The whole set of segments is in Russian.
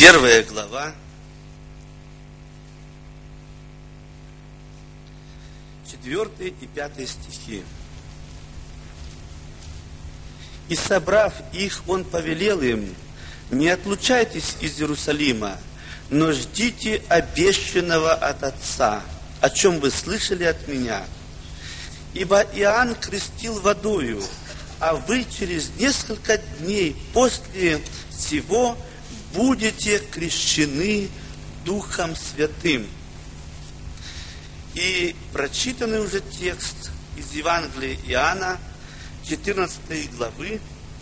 1 глава, 4 и 5 стихи. «И собрав их, он повелел им: не отлучайтесь из Иерусалима, но ждите обещанного от Отца, о чем вы слышали от меня. Ибо Иоанн крестил водою, а вы через несколько дней после сего будете крещены Духом Святым». И прочитанный уже текст из Евангелия Иоанна, 14 главы,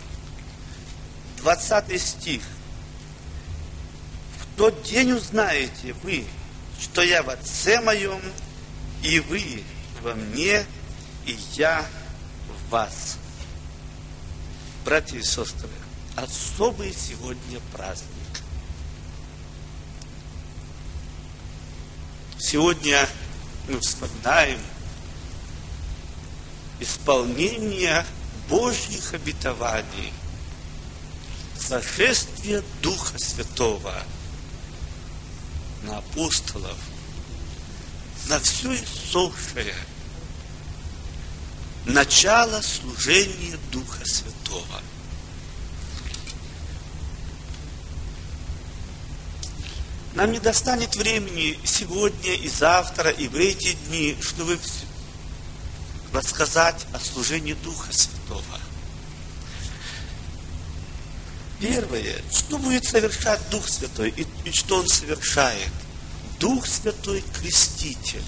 20 стих. «В тот день узнаете вы, что я в Отце моем, и вы во мне, и я в вас». Братья и сестры, особый сегодня праздник. Сегодня мы вспоминаем исполнение Божьих обетований, сошествие Духа Святого на апостолов, на все иссохшее, начало служения Духа Святого. Нам не достанет времени сегодня и завтра, и в эти дни, чтобы рассказать о служении Духа Святого. Первое, что будет совершать Дух Святой и что Он совершает? Дух Святой креститель.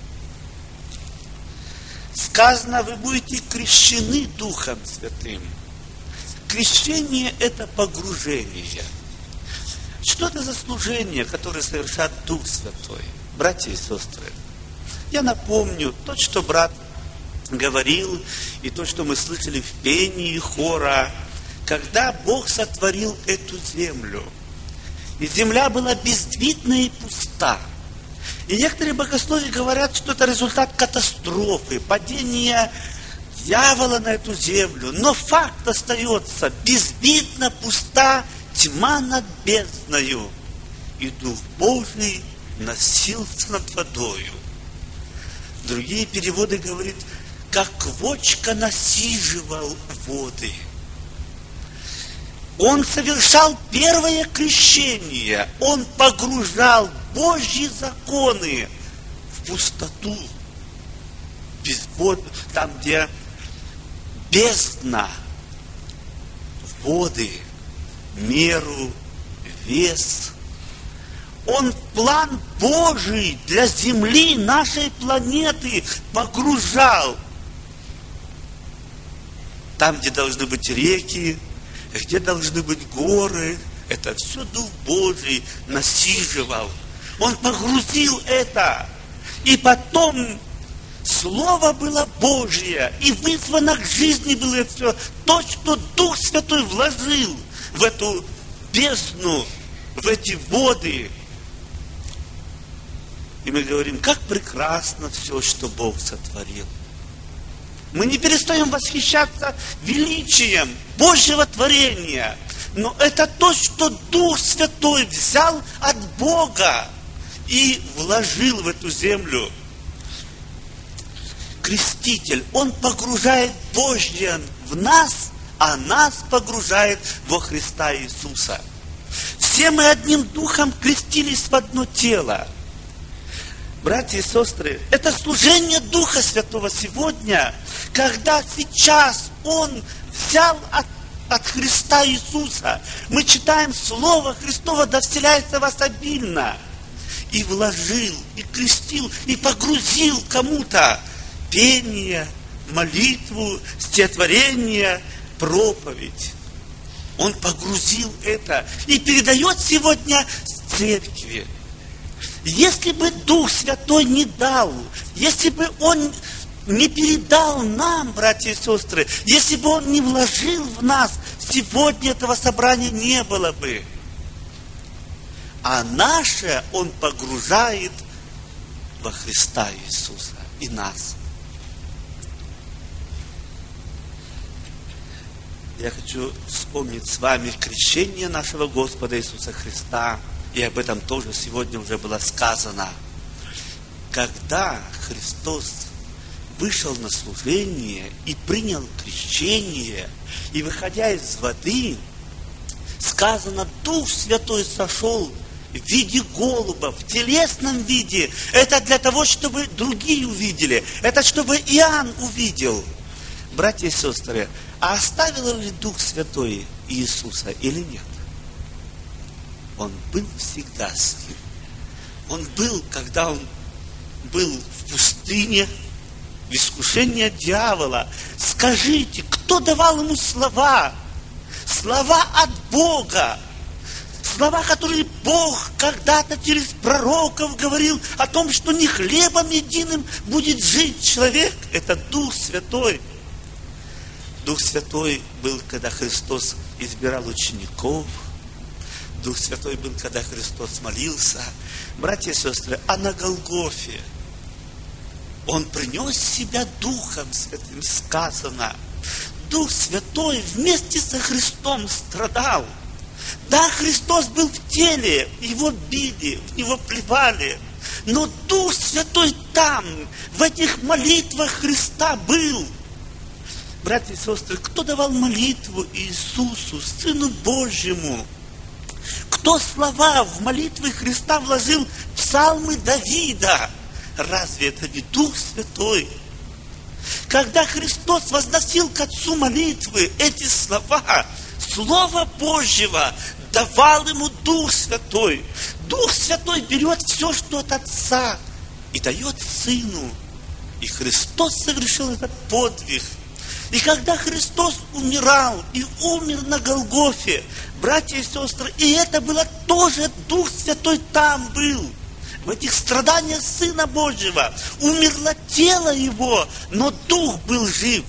Сказано, вы будете крещены Духом Святым. Крещение – это погружение. Что это за служение, которое совершает Дух Святой? Братья и сестры, я напомню то, что брат говорил, и то, что мы слышали в пении хора, когда Бог сотворил эту землю. И земля была безвидна и пуста. И некоторые богословы говорят, что это результат катастрофы, падения дьявола на эту землю. Но факт остается: безвидна, пуста, тьма над бездною, и Дух Божий носился над водою. Другие переводы говорят, как квочка насиживал воды. Он совершал первое крещение, он погружал Божьи законы в пустоту, там, где бездна, воды, меру, вес. Он план Божий для Земли, нашей планеты, погружал. Там, где должны быть реки, где должны быть горы, это все Дух Божий насиживал. Он погрузил это. И потом Слово было Божье, и вызвано к жизни было все. То, что Дух Святой вложил в эту бездну, в эти воды. И мы говорим, как прекрасно все, что Бог сотворил. Мы не перестаем восхищаться величием Божьего творения. Но это то, что Дух Святой взял от Бога и вложил в эту землю. Креститель, он погружает Божье в нас, а нас погружает во Христа Иисуса. Все мы одним духом крестились в одно тело. Братья и сестры, это служение Духа Святого сегодня, когда сейчас Он взял от Христа Иисуса. Мы читаем Слово Христово, да вселяется в вас обильно. И вложил, и крестил, и погрузил кому-то пение, молитву, стихотворение, проповедь. Он погрузил это и передает сегодня церкви. Если бы Дух Святой не дал, если бы Он не передал нам, братья и сестры, если бы Он не вложил в нас, сегодня этого собрания не было бы. А наше Он погружает во Христа Иисуса и нас. я хочу вспомнить с вами крещение нашего Господа Иисуса Христа. И об этом тоже сегодня уже было сказано. Когда Христос вышел на служение и принял крещение, и выходя из воды, сказано, Дух Святой сошел в виде голуба, в телесном виде. Это для того, чтобы другие увидели. Это чтобы Иоанн увидел. Братья и сестры, а оставил ли Дух Святой Иисуса или нет? Он был всегда с ним. Он был, когда он был в пустыне, в искушении дьявола. Скажите, кто давал ему слова? Слова от Бога. Слова, которые Бог когда-то через пророков говорил о том, что не хлебом единым будет жить человек. Это Дух Святой. Дух Святой был, когда Христос избирал учеников. Дух Святой был, когда Христос молился. Братья и сестры, а на Голгофе Он принес себя Духом Святым, сказано. Дух Святой вместе со Христом страдал. Да, Христос был в теле, Его били, в Него плевали. Но Дух Святой там, в этих молитвах Христа был. Братья и сестры, кто давал молитву Иисусу, Сыну Божьему? Кто слова в молитвы Христа вложил в псалмы Давида? Разве это не Дух Святой? Когда Христос возносил к Отцу молитвы, эти слова, Слова Божьего, давал ему Дух Святой. Дух Святой берет все, что от Отца, и дает Сыну. И Христос совершил этот подвиг. И когда Христос умирал и умер на Голгофе, братья и сестры, и это было тоже Дух Святой там был. В этих страданиях Сына Божьего умерло тело Его, но Дух был жив.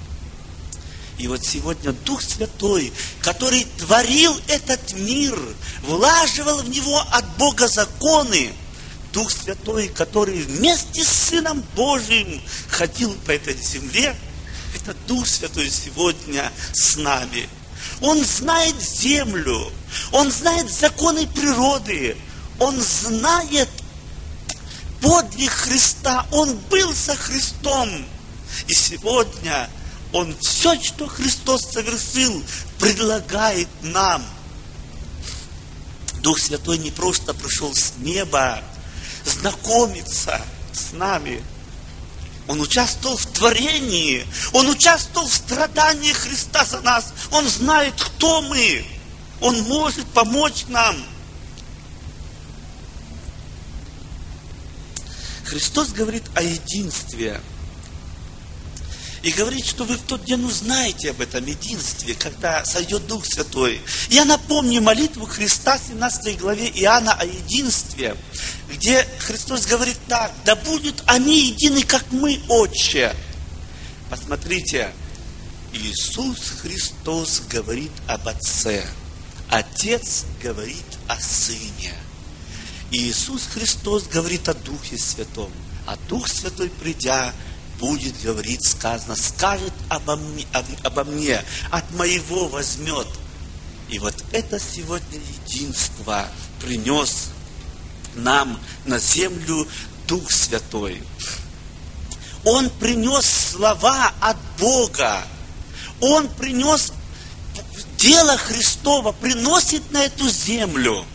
И вот сегодня Дух Святой, который творил этот мир, влаживал в него от Бога законы, Дух Святой, который вместе с Сыном Божьим ходил по этой земле, это Дух Святой сегодня с нами. Он знает землю, Он знает законы природы, Он знает подвиг Христа, Он был со Христом. И сегодня Он все, что Христос совершил, предлагает нам. Дух Святой не просто пришел с неба знакомиться с нами. Он участвовал в творении, Он участвовал в страдании Христа за нас. Он знает, кто мы. Он может помочь нам. Христос говорит о единстве. И говорит, что вы в тот день узнаете об этом единстве, когда сойдет Дух Святой. Я напомню молитву Христа в 17 главе Иоанна о единстве, где Христос говорит так: да будут они едины, как мы, Отче. Посмотрите, Иисус Христос говорит об Отце, Отец говорит о Сыне. Иисус Христос говорит о Духе Святом, а Дух Святой, придя, будет говорить, сказано, скажет обо мне, от моего возьмет. И вот это сегодня единство принес нам на землю Дух Святой. Он принес слова от Бога. Он принес дело Христово, приносит на эту землю.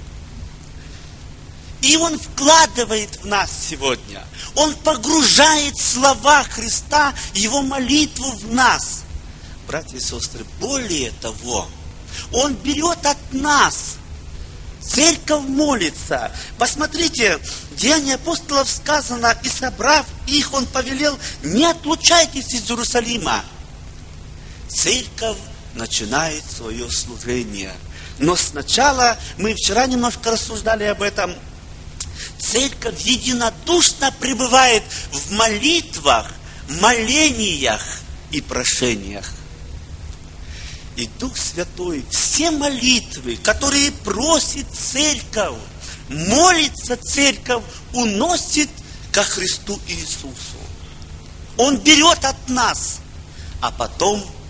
И Он вкладывает в нас сегодня. Он погружает слова Христа, Его молитву в нас. Братья и сестры, более того, Он берет от нас. Церковь молится. Посмотрите, Деяния апостолов сказано, и собрав их, Он повелел: не отлучайтесь из Иерусалима. Церковь начинает свое служение. Но сначала, мы вчера немножко рассуждали об этом, Церковь единодушно пребывает в молитвах, молениях и прошениях. И Дух Святой все молитвы, которые просит Церковь, молится Церковь, уносит ко Христу Иисусу. Он берет от нас, а потом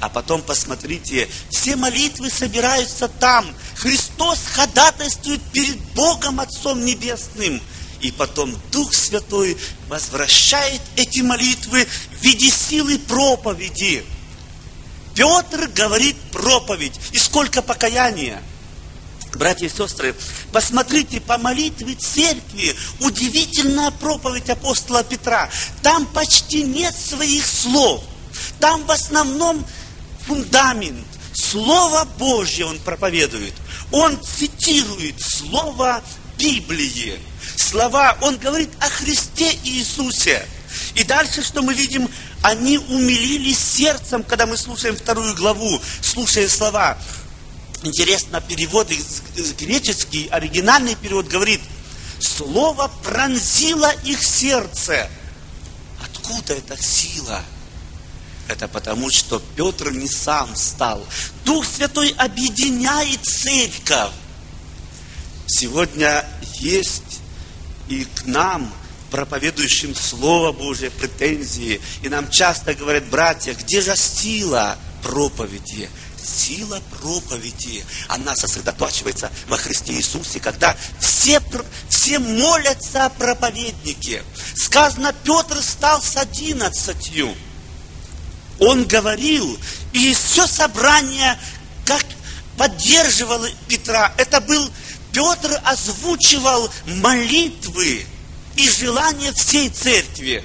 А потом посмотрите, все молитвы собираются там. Христос ходатайствует перед Богом Отцом Небесным. И потом Дух Святой возвращает эти молитвы в виде силы проповеди. Петр говорит проповедь. И сколько покаяния. Братья и сестры, посмотрите по молитве церкви, удивительная проповедь апостола Петра. Там почти нет своих слов. Там в основном фундамент. Слово Божье он проповедует. Он цитирует слова Библии. Слова, он говорит о Христе Иисусе. И дальше, что мы видим, они умилились сердцем, когда мы слушаем 2 главу, слушая слова. Интересно, перевод греческий, оригинальный перевод говорит, слово пронзило их сердце. Откуда эта сила? Это потому, что Петр не сам стал. Дух Святой объединяет церковь. Сегодня есть и к нам, проповедующим Слово Божие, претензии. И нам часто говорят, братья, где же сила проповеди? Сила проповеди, она сосредотачивается во Христе Иисусе, когда все молятся о проповеднике. Сказано, Петр стал с 11. Он говорил, и все собрание как поддерживало Петра. Это был Петр озвучивал молитвы и желания всей церкви.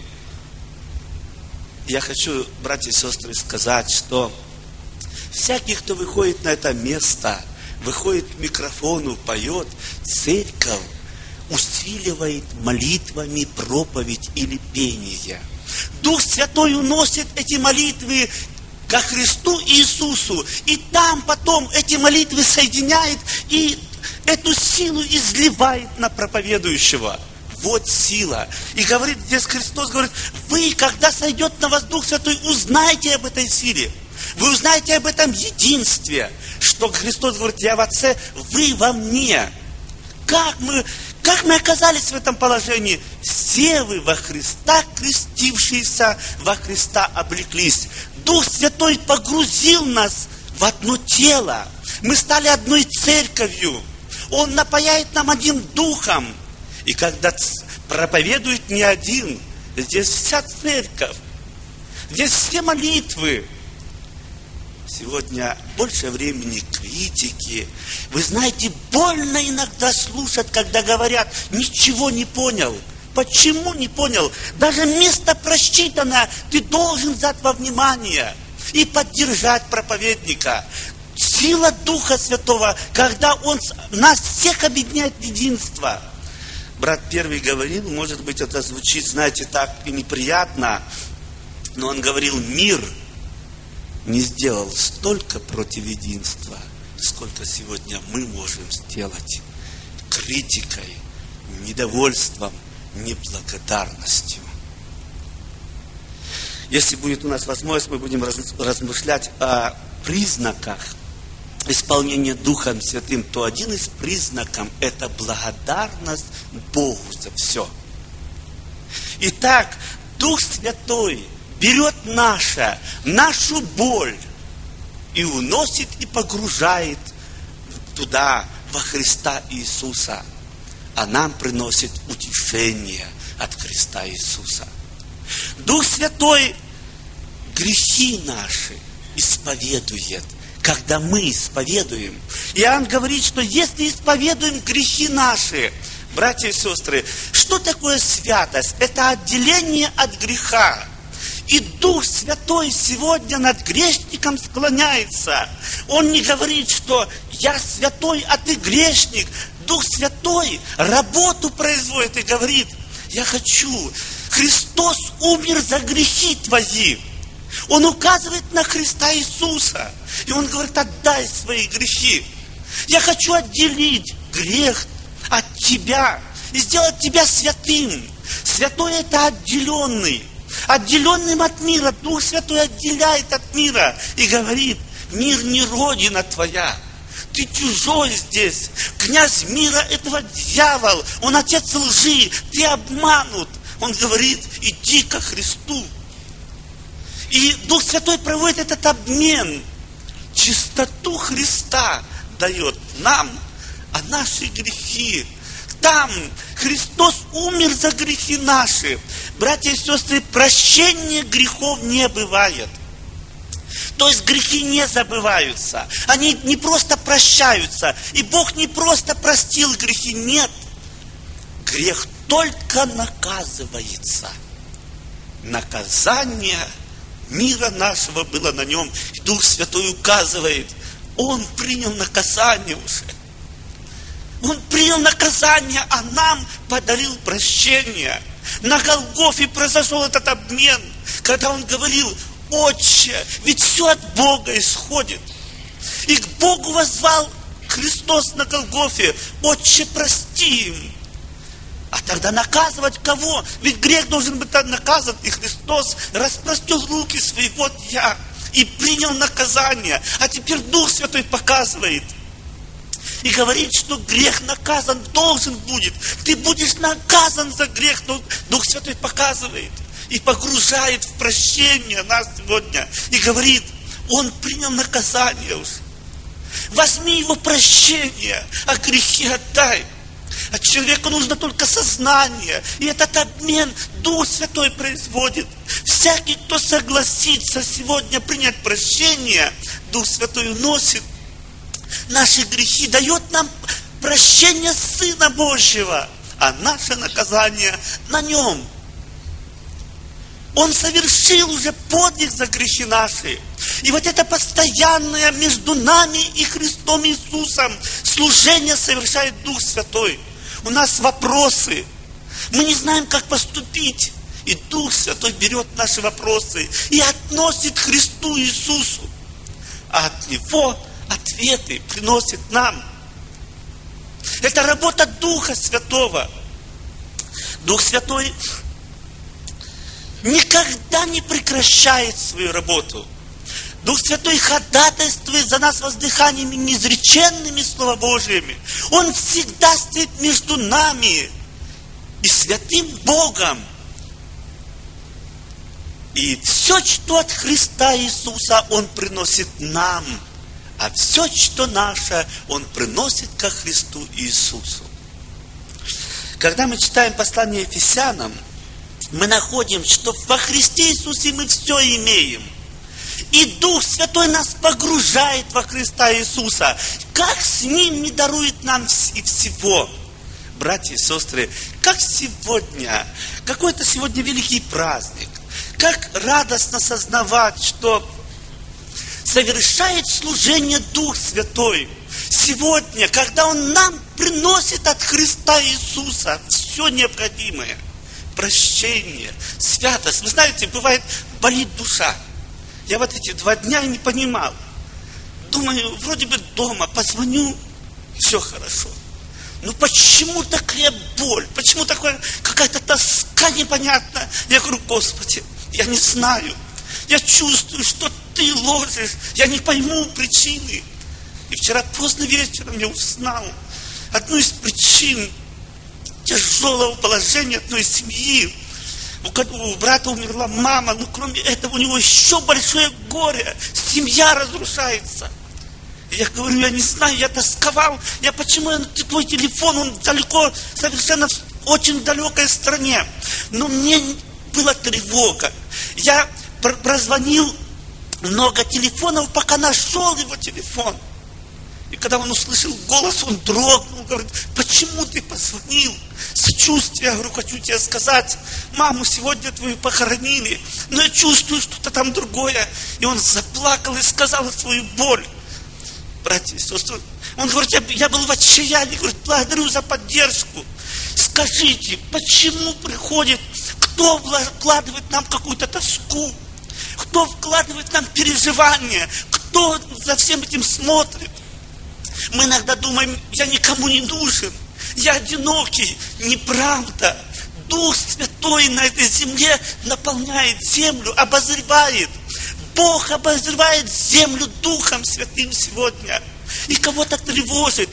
Я хочу, братья и сестры, сказать, что всякий, кто выходит на это место, выходит к микрофону, поет, церковь усиливает молитвами проповедь или пение. Дух Святой уносит эти молитвы ко Христу Иисусу, и там потом эти молитвы соединяет и эту силу изливает на проповедующего. Вот сила. И говорит, здесь Христос говорит, вы, когда сойдет на вас Дух Святой, узнаете об этой силе. Вы узнаете об этом единстве, что Христос говорит, я в Отце, вы во мне. Как мы оказались в этом положении? Все вы во Христа, крестившиеся во Христа, облеклись. Дух Святой погрузил нас в одно тело. Мы стали одной церковью. Он напояет нам одним духом. И когда проповедует не один, здесь вся церковь, здесь все молитвы. Сегодня больше времени критики. Вы знаете, больно иногда слушать, когда говорят, ничего не понял. Почему не понял? Даже место просчитано, ты должен взять во внимание и поддержать проповедника. Сила Духа Святого, когда Он нас всех объединяет в единство. Брат первый говорил, может быть, это звучит, знаете, так и неприятно, но он говорил, мир не сделал столько против единства, сколько сегодня мы можем сделать критикой, недовольством, неблагодарностью. Если будет у нас возможность, мы будем размышлять о признаках исполнения Духом Святым, то один из признаков – это благодарность Богу за все. Итак, Дух Святой берет нашу боль и уносит и погружает туда, во Христа Иисуса. А нам приносит утешение от Христа Иисуса. Дух Святой грехи наши исповедует, когда мы исповедуем. Иоанн говорит, что если исповедуем грехи наши, братья и сестры, что такое святость? Это отделение от греха. И Дух Святой сегодня над грешником склоняется. Он не говорит, что я святой, а ты грешник. Дух Святой работу производит и говорит, я хочу, Христос умер за грехи твои. Он указывает на Христа Иисуса. И Он говорит, отдай свои грехи. Я хочу отделить грех от тебя и сделать тебя святым. Святой – это отделенный. Отделенным от мира. Дух Святой отделяет от мира и говорит, мир не родина твоя. Ты чужой здесь. Князь мира – этого дьявол. Он отец лжи. Ты обманут. Он говорит, иди ко Христу. И Дух Святой проводит этот обмен. Чистоту Христа дает нам, а наши грехи. Там Христос умер за грехи наши. Братья и сестры, прощения грехов не бывает. То есть грехи не забываются. Они не просто прощаются. И Бог не просто простил грехи. Нет. Грех только наказывается. Наказание мира нашего было на нем. И Дух Святой указывает, Он принял наказание уже. Он принял наказание, а нам подарил прощение. На Голгофе произошел этот обмен, когда Он говорил: Отче, ведь все от Бога исходит. И к Богу воззвал Христос на Голгофе: Отче, прости им. А тогда наказывать кого? Ведь грех должен быть наказан. И Христос распростер руки свои: вот я. И принял наказание. А теперь Дух Святой показывает и говорит, что грех наказан должен будет. Ты будешь наказан за грех. Но Дух Святой показывает и погружает в прощение нас сегодня. И говорит: Он принял наказание уже. Возьми его прощение, а грехи отдай. А человеку нужно только сознание. И этот обмен Дух Святой производит. Всякий, кто согласится сегодня принять прощение, Дух Святой уносит наши грехи, дает нам прощение Сына Божьего, а наше наказание на Нем. Он совершил уже подвиг за грехи наши. И вот это постоянное между нами и Христом Иисусом служение совершает Дух Святой. У нас вопросы. Мы не знаем, как поступить. И Дух Святой берет наши вопросы и относит к Христу Иисусу. А от Него ответы приносит нам. Это работа Духа Святого. Дух Святой никогда не прекращает свою работу. Дух Святой ходатайствует за нас воздыханиями неизреченными Слова Божьими. Он всегда стоит между нами и святым Богом. И все, что от Христа Иисуса, Он приносит нам. А все, что наше, Он приносит ко Христу Иисусу. Когда мы читаем послание Ефесянам, мы находим, что во Христе Иисусе мы все имеем. И Дух Святой нас погружает во Христа Иисуса. Как с Ним не дарует нам и всего? Братья и сестры, как сегодня, какой-то сегодня великий праздник, как радостно сознавать, что совершает служение Дух Святой. Сегодня, когда Он нам приносит от Христа Иисуса все необходимое. Прощение, святость. Вы знаете, бывает, болит душа. Я вот эти 2 дня не понимал. Думаю, вроде бы дома, позвоню, все хорошо. Но почему такая боль? Почему такая какая-то тоска непонятная? Я говорю: Господи, я не знаю. Я чувствую, что Ты ложишь. Я не пойму причины. И вчера поздно вечером я узнал одну из причин тяжелого положения одной семьи. У брата умерла мама, но кроме этого у него еще большое горе. Семья разрушается. И я говорю: я не знаю, я тосковал. Почему твой телефон, он далеко, совершенно в очень далекой стране. Но мне была тревога. Я прозвонил много телефонов, пока нашел его телефон. И когда он услышал голос, он дрогнул, говорит: почему ты позвонил? Сочувствие, я говорю, хочу тебе сказать, маму сегодня твою похоронили, но я чувствую что-то там другое. И он заплакал и сказал свою боль. Братья и сестры, он говорит: я был в отчаянии, говорит, благодарю за поддержку. Скажите, почему приходит, кто вкладывает нам какую-то тоску, кто вкладывает нам переживания, кто за всем этим смотрит? Мы иногда думаем: я никому не нужен, я одинокий. Неправда. Дух Святой на этой земле наполняет землю, обозревает. Бог обозревает землю Духом Святым сегодня. И кого-то тревожит.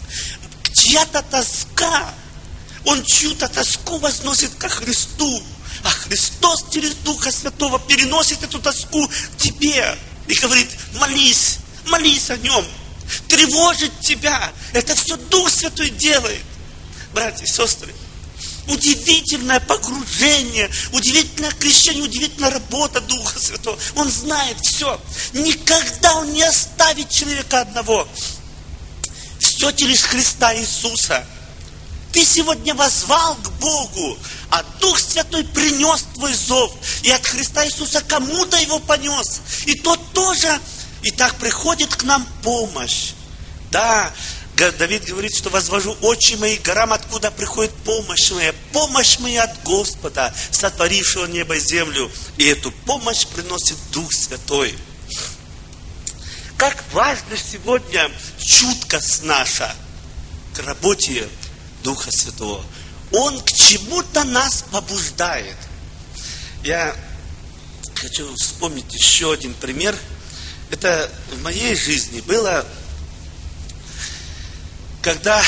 Чья-то тоска, он чью-то тоску возносит ко Христу. А Христос через Духа Святого переносит эту тоску к тебе и говорит: молись, молись о нем. Тревожит тебя. Это все Дух Святой делает. Братья и сестры, удивительное погружение, удивительное крещение, удивительная работа Духа Святого. Он знает все. Никогда Он не оставит человека одного. Все через Христа Иисуса. Ты сегодня воззвал к Богу, а Дух Святой принес твой зов. И от Христа Иисуса кому-то его понес. И тот тоже. И так приходит к нам помощь. Да, Давид говорит, что возвожу очи мои к горам, откуда приходит помощь моя. Помощь моя от Господа, сотворившего небо и землю. И эту помощь приносит Дух Святой. Как важно сегодня чуткость наша к работе Духа Святого. Он к чему-то нас побуждает. Я хочу вспомнить еще один пример. Это в моей жизни было, когда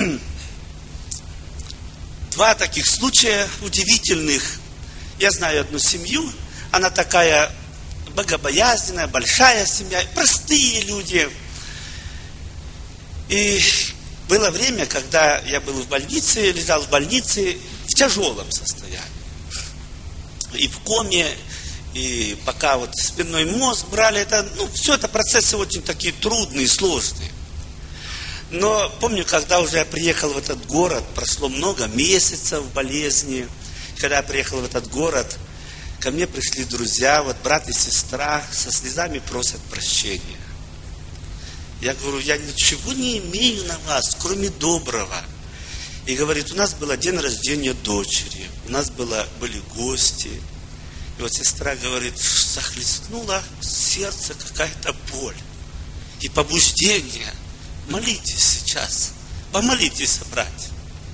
два таких случая удивительных. Я знаю одну семью, она такая богобоязненная, большая семья, простые люди. И было время, когда я был в больнице, лежал в больнице в тяжелом состоянии. И в коме, и пока вот спинной мозг брали, это, все это процессы очень такие трудные, сложные. Но помню, когда уже я приехал в этот город, прошло много месяцев болезни. Когда я приехал в этот город, ко мне пришли друзья, вот брат и сестра, со слезами просят прощения. Я говорю: я ничего не имею на вас, кроме доброго. И говорит: у нас был день рождения дочери, у нас были гости. И вот сестра говорит: захлестнула сердце какая-то боль и побуждение. Молитесь сейчас, помолитесь, братья.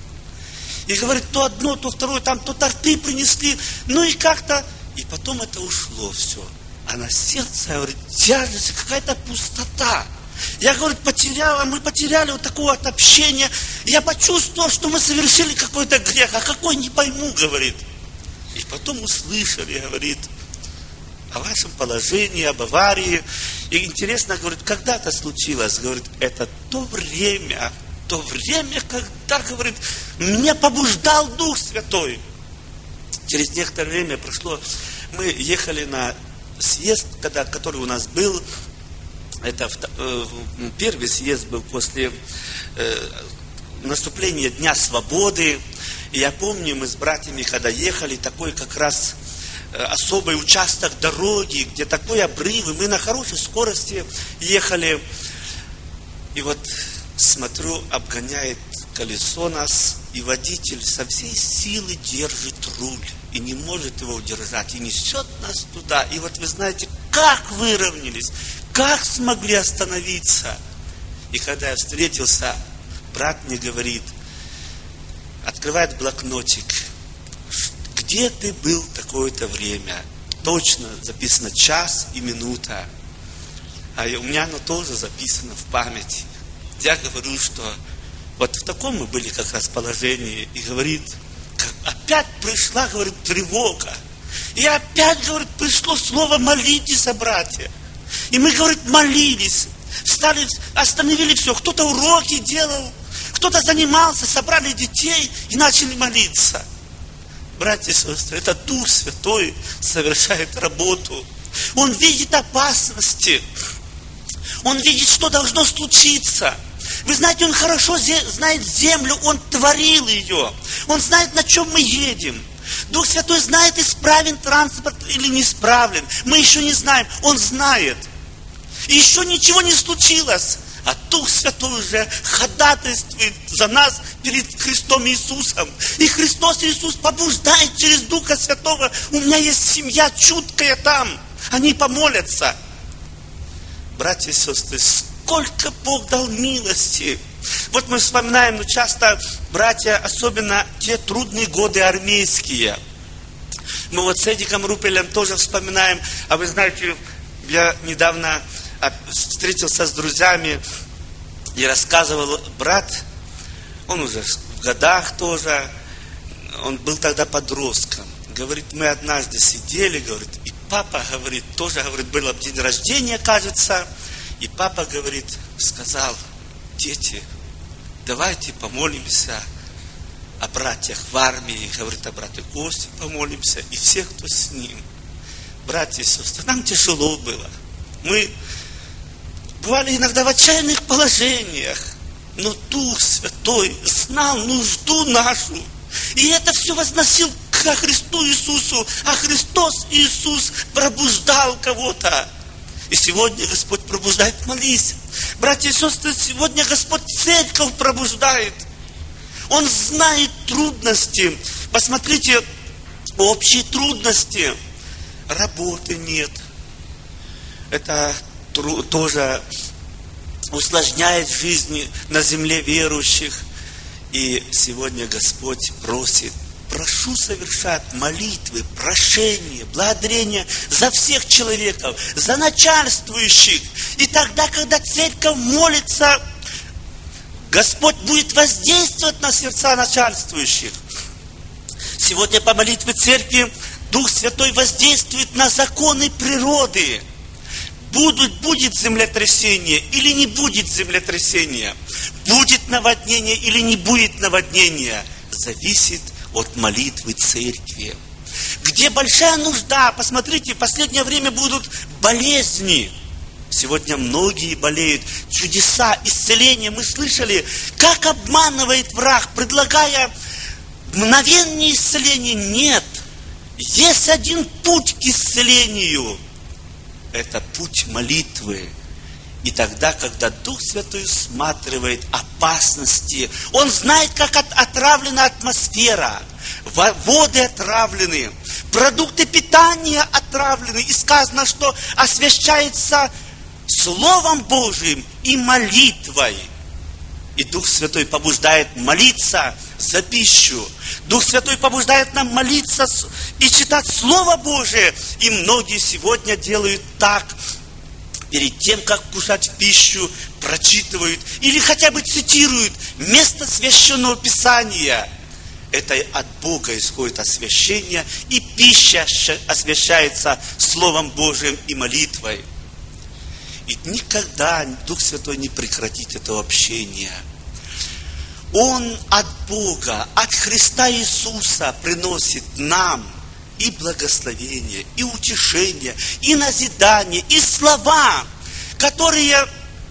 И говорит, то одно, то второе, там то торты принесли, и как-то, и потом это ушло все. А на сердце, говорит, тяжесть, какая-то пустота. Я, говорит, мы потеряли вот такое вот общение. Я почувствовал, что мы совершили какой-то грех, а какой не пойму, говорит. И потом услышали, говорит, о вашем положении, об аварии. И интересно, говорит, когда это случилось? Говорит, это то время, когда, говорит, меня побуждал Дух Святой. Через некоторое время прошло, мы ехали на съезд, который у нас был. Это первый съезд был после наступления Дня Свободы. И я помню, мы с братьями, когда ехали, такой как раз особый участок дороги, где такой обрыв, и мы на хорошей скорости ехали. И вот смотрю, обгоняет колесо нас, и водитель со всей силы держит руль, и не может его удержать, и несет нас туда. И вот вы знаете, как выровнялись, как смогли остановиться. И когда я встретился, брат мне говорит, открывает блокнотик: где ты был такое-то время? Точно записано час и минута. А у меня оно тоже записано в памяти. Я говорю, что вот в таком мы были как раз положении. И говорит, опять пришла, говорит, тревога. И опять, говорит, пришло слово: молитесь, братья. И мы, говорит, молились. Встали, остановили все. Кто-то уроки делал, кто-то занимался, собрали детей и начали молиться. Братья и сестры, это Дух Святой совершает работу. Он видит опасности. Он видит, что должно случиться. Вы знаете, Он хорошо знает землю, Он творил ее. Он знает, на чем мы едем. Дух Святой знает, исправен транспорт или не исправлен. Мы еще не знаем, Он знает. И еще ничего не случилось. А Дух Святой уже ходатайствует за нас перед Христом Иисусом. И Христос Иисус побуждает через Духа Святого. У меня есть семья чуткая там. Они помолятся. Братья и сестры, сколько Бог дал милости. Вот мы вспоминаем, часто, братья, особенно те трудные годы армейские. Мы вот с Эдиком Рупелем тоже вспоминаем. А вы знаете, я недавно встретился с друзьями и рассказывал, брат, он уже в годах тоже, он был тогда подростком. говорит, мы однажды сидели, говорит, и папа говорит, тоже, говорит, был день рождения, кажется, и папа, говорит, сказал, дети, давайте помолимся о братьях в армии, говорит, о брате Косте помолимся, и всех, кто с ним. Братья и сестры, нам тяжело было. Мы бывали иногда в отчаянных положениях, но Дух Святой знал нужду нашу. И это все возносил ко Христу Иисусу, а Христос Иисус пробуждал кого-то. И сегодня Господь пробуждает, молись. Братья и сестры, сегодня Господь церковь пробуждает. Он знает трудности. Посмотрите, общие трудности. Работы нет. Это тоже усложняет жизнь на земле верующих. И сегодня Господь просит, прошу совершать молитвы, прошения, благодарения за всех человеков, за начальствующих. И тогда, когда церковь молится, Господь будет воздействовать на сердца начальствующих. Сегодня по молитве церкви Дух Святой воздействует на законы природы. Будет землетрясение или не будет землетрясения, будет наводнение или не будет наводнения, зависит от молитвы церкви. Где большая нужда, посмотрите, в последнее время будут болезни. Сегодня многие болеют, чудеса, исцеления. Мы слышали, как обманывает враг, предлагая мгновенное исцеление. Нет, есть один путь к исцелению. Это путь молитвы. И тогда, когда Дух Святой усматривает опасности, Он знает, как отравлена атмосфера, воды отравлены, продукты питания отравлены. И сказано, что освящается Словом Божиим и молитвой. И Дух Святой побуждает молиться за пищу. Дух Святой побуждает нам молиться и читать Слово Божие. И многие сегодня делают так. Перед тем, как кушать пищу, прочитывают или хотя бы цитируют место священного Писания. Это от Бога исходит освящение, и пища освящается Словом Божиим и молитвой. И никогда Дух Святой не прекратит этого общения. Он от Бога, от Христа Иисуса приносит нам и благословение, и утешение, и назидание, и слова, которые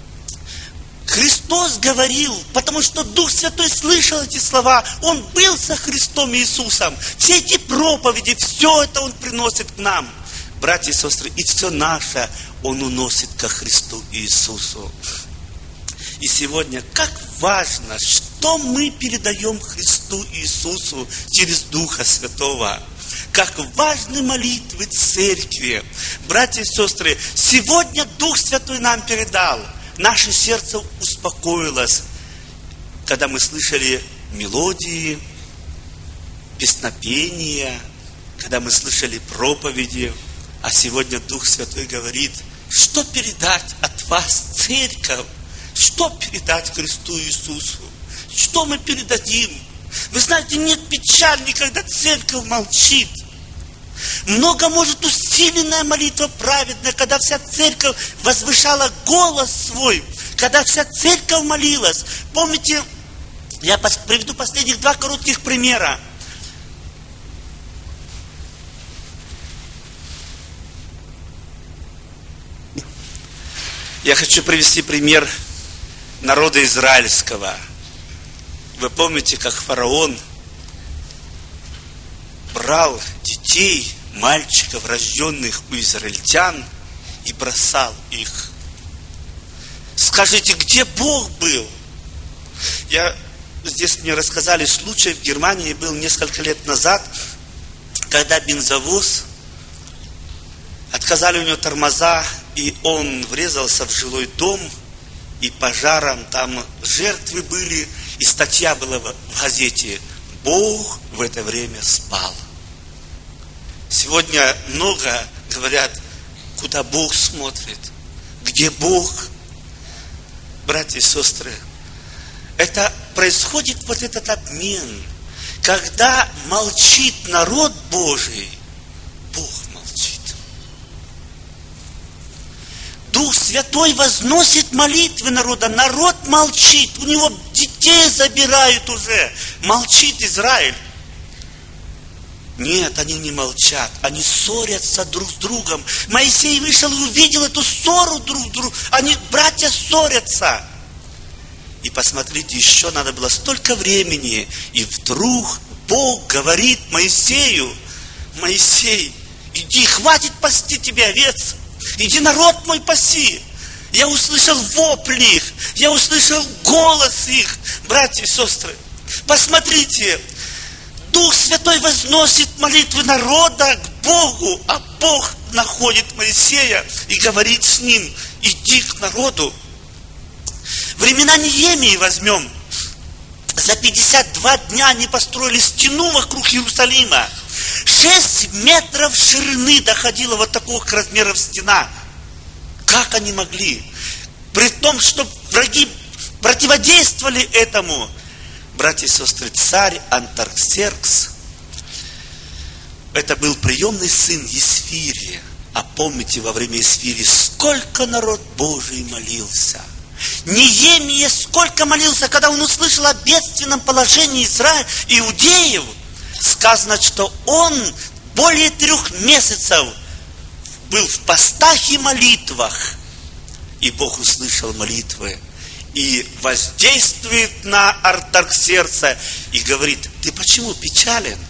Христос говорил, потому что Дух Святой слышал эти слова. Он был со Христом Иисусом. Все эти проповеди, все это Он приносит к нам, братья и сестры, и все наше Он уносит ко Христу Иисусу. И сегодня, как важно, что мы передаем Христу Иисусу через Духа Святого. Как важны молитвы церкви. Братья и сестры, сегодня Дух Святой нам передал. Наше сердце успокоилось, когда мы слышали мелодии, песнопения, когда мы слышали проповеди. А сегодня Дух Святой говорит, что передать от вас, церковь, что передать Христу Иисусу, что мы передадим. Вы знаете, нет печали, когда церковь молчит. Много может усиленная молитва праведная, когда вся церковь возвышала голос свой, когда вся церковь молилась. Помните, я приведу последних 2 коротких примера. Я хочу привести пример народа израильского. Вы помните, как фараон брал детей, мальчиков, рожденных у израильтян, и бросал их. Скажите, где Бог был? Здесь мне рассказали случай, в Германии был несколько лет назад, когда бензовоз, отказали у него тормоза, и он врезался в жилой дом, и пожаром там жертвы были, и статья была в газете «Бог в это время спал». Сегодня много говорят, куда Бог смотрит, где Бог. Братья и сестры, это происходит вот этот обмен, когда молчит народ Божий, Бог молчит. Дух Святой возносит молитвы народа, народ молчит, у него детей забирают уже, молчит Израиль. Нет, они не молчат, они ссорятся друг с другом. Моисей вышел и увидел эту ссору друг с другом, они, братья, ссорятся. И посмотрите, еще надо было столько времени, и вдруг Бог говорит Моисею: Моисей, иди, хватит пасти тебе овец, иди народ мой паси. Я услышал вопли их, я услышал голос их, братья и сестры. Посмотрите, Дух Святой возносит молитвы народа к Богу, а Бог находит Моисея и говорит с ним: иди к народу. Времена Неемии возьмем. За 52 дня они построили стену вокруг Иерусалима. 6 метров ширины доходила вот таких размеров стена. Как они могли? При том, что враги противодействовали этому. Братья и сестры, царь Артаксеркс, это был приемный сын Есфирия. А помните, во время Есфирии сколько народ Божий молился. Неемия сколько молился, когда он услышал о бедственном положении иудеев. Сказано, что он более 3 месяцев был в постах и молитвах. И Бог услышал молитвы и воздействует на Артаксеркса и говорит: ты почему печален?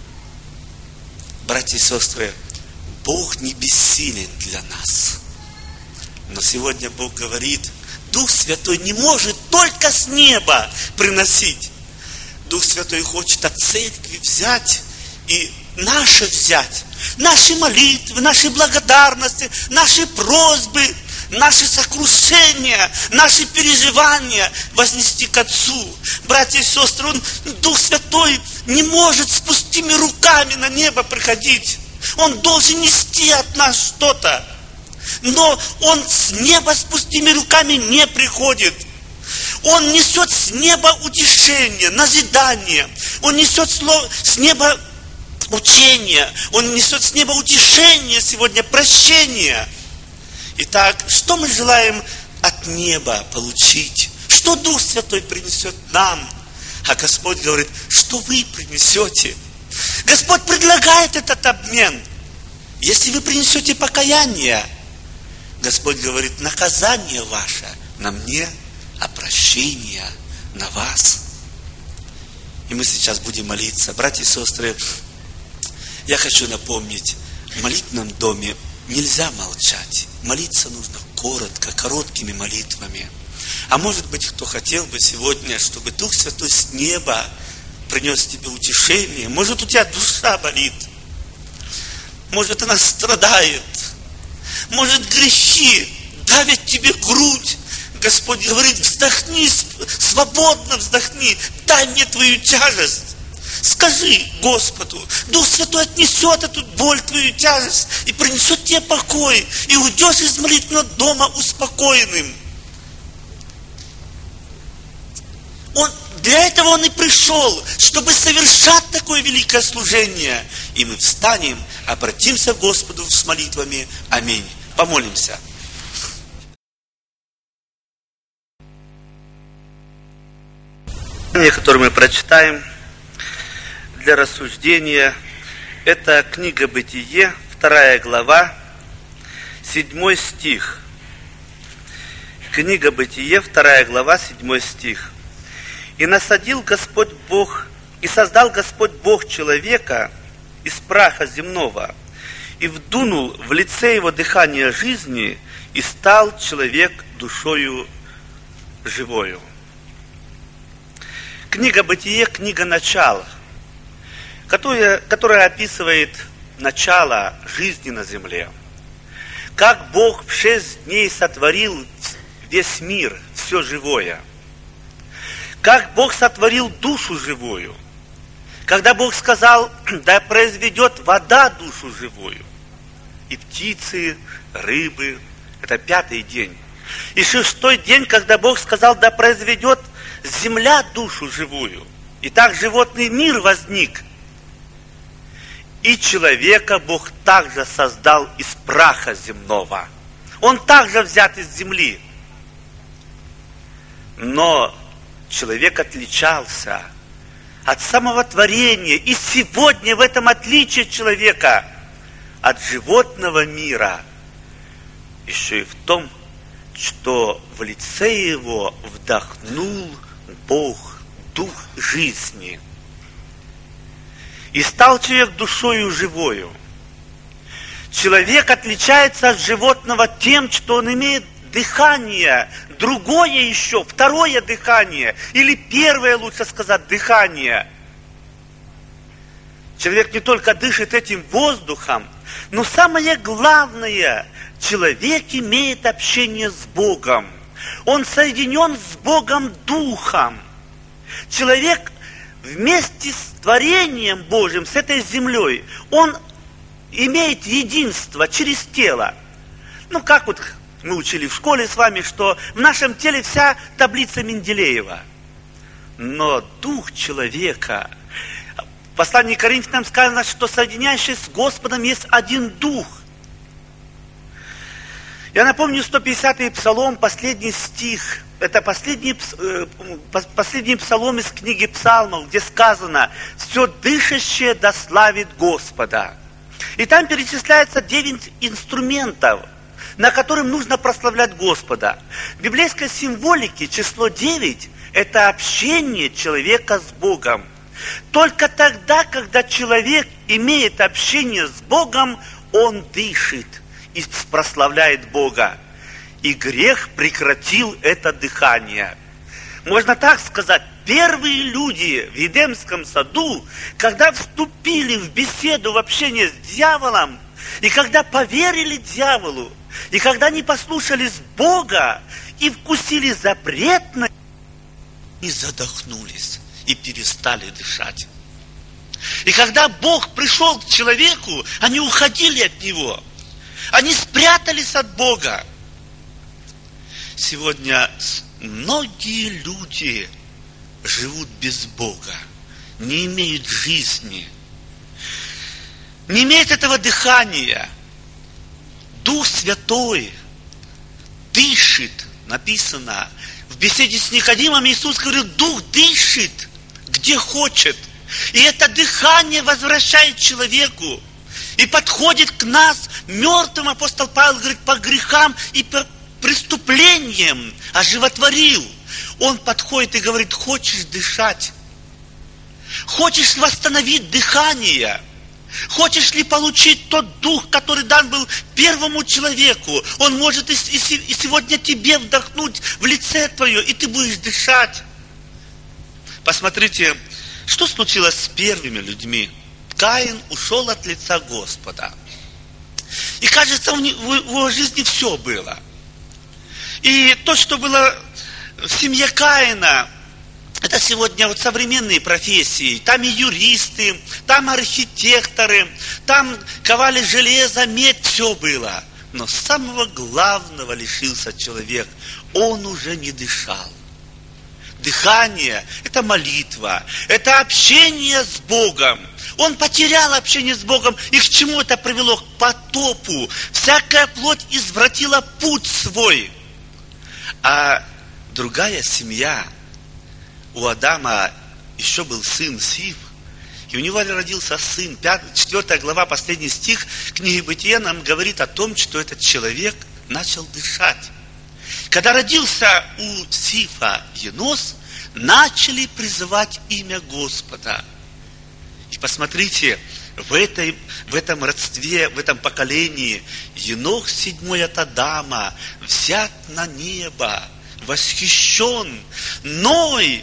Братья и сестры, Бог не бессилен для нас. Но сегодня Бог говорит: Дух Святой не может только с неба приносить. Дух Святой хочет от церкви взять и взять. Наши молитвы, наши благодарности, наши просьбы, наши сокрушения, наши переживания вознести к Отцу. Братья и сестры, Дух Святой не может с пустыми руками на небо приходить. Он должен нести от нас что-то. Но Он с неба с пустыми руками не приходит. Он несет с неба утешение, назидание. Он несет с неба учение. Он несет с неба утешение сегодня, прощение. Итак, что мы желаем от неба получить? Что Дух Святой принесет нам? А Господь говорит: что вы принесете? Господь предлагает этот обмен. Если вы принесете покаяние, Господь говорит: наказание ваше на мне, а прощение на вас. И мы сейчас будем молиться. Братья и сестры, я хочу напомнить, в молитвенном доме нельзя молчать. Молиться нужно коротко, короткими молитвами. А может быть, кто хотел бы сегодня, чтобы Дух Святой с неба принес тебе утешение. Может, у тебя душа болит. Может, она страдает. Может, грехи давят тебе грудь. Господь говорит: вздохни, свободно вздохни, дай мне твою тяжесть. Скажи Господу, Дух Святой отнесет эту боль, твою тяжесть, и принесет тебе покой, и уйдешь из молитвенного дома успокоенным. Для этого Он и пришел, чтобы совершать такое великое служение. И мы встанем, обратимся к Господу с молитвами. Аминь. Помолимся. Которое мы прочитаем для рассуждения, это книга Бытие, 2 глава, 7 стих. Книга Бытие, 2 глава, 7 стих. «И насадил Господь Бог, и создал Господь Бог человека из праха земного, и вдунул в лице его дыхание жизни, и стал человек душою живою». Книга Бытие, книга начала, которая описывает начало жизни на земле. Как Бог в 6 дней сотворил весь мир, все живое. Как Бог сотворил душу живую. Когда Бог сказал: да произведет вода душу живую. И птицы, рыбы. Это 5-й день. И 6-й день, когда Бог сказал: да произведет земля душу живую. Итак, животный мир возник. И человека Бог также создал из праха земного. Он также взят из земли. Но человек отличался от самого творения. И сегодня в этом отличие человека от животного мира еще и в том, что в лице его вдохнул Бог дух жизни. И стал человек душою живою. Человек отличается от животного тем, что он имеет дыхание, другое еще, второе дыхание, или первое, лучше сказать, дыхание. Человек не только дышит этим воздухом, но самое главное, человек имеет общение с Богом. Он соединен с Богом Духом. Человек вместе с творением Божьим, с этой землей, он имеет единство через тело. Ну, как вот мы учили в школе с вами, что в нашем теле вся таблица Менделеева. Но дух человека, в послании к Коринфянам сказано, что соединяющий с Господом есть один дух. Я напомню 150-й псалом, последний стих. Это последний псалом из книги Псалмов, где сказано: «Все дышащее да славит Господа». И там перечисляется 9 инструментов, на которых нужно прославлять Господа. В библейской символике число 9 – это общение человека с Богом. Только тогда, когда человек имеет общение с Богом, он дышит и прославляет Бога. И грех прекратил это дыхание. Можно так сказать, первые люди в Едемском саду, когда вступили в беседу, в общение с дьяволом, и когда поверили дьяволу, и когда они послушались Бога и вкусили запретное, и задохнулись, и перестали дышать. И когда Бог пришел к человеку, они уходили от Него. Они спрятались от Бога. Сегодня многие люди живут без Бога, не имеют жизни, не имеют этого дыхания. Дух Святой дышит, написано, в беседе с Никодимом Иисус говорил: Дух дышит, где хочет. И это дыхание возвращает человеку и подходит к нас, мертвым, апостол Павел говорит, по грехам и по преступлением оживотворил. Он подходит и говорит: хочешь дышать? Хочешь восстановить дыхание? Хочешь ли получить тот дух, который дан был первому человеку? Он может и сегодня тебе вдохнуть в лице твое, и ты будешь дышать. Посмотрите, что случилось с первыми людьми. Каин ушел от лица Господа. И кажется, в его жизни все было. И то, что было в семье Каина, это сегодня вот современные профессии. Там и юристы, там архитекторы, там ковали железо, медь, все было. Но самого главного лишился человек. Он уже не дышал. Дыхание – это молитва, это общение с Богом. Он потерял общение с Богом. И к чему это привело? К потопу. Всякая плоть извратила путь свой. А другая семья, у Адама еще был сын Сиф, и у него родился сын. 4 глава, последний стих книги Бытия нам говорит о том, что этот человек начал дышать. Когда родился у Сифа Енос, начали призывать имя Господа. И посмотрите, в этом родстве, в этом поколении Енох 7 от Адама взят на небо, восхищен. Ной,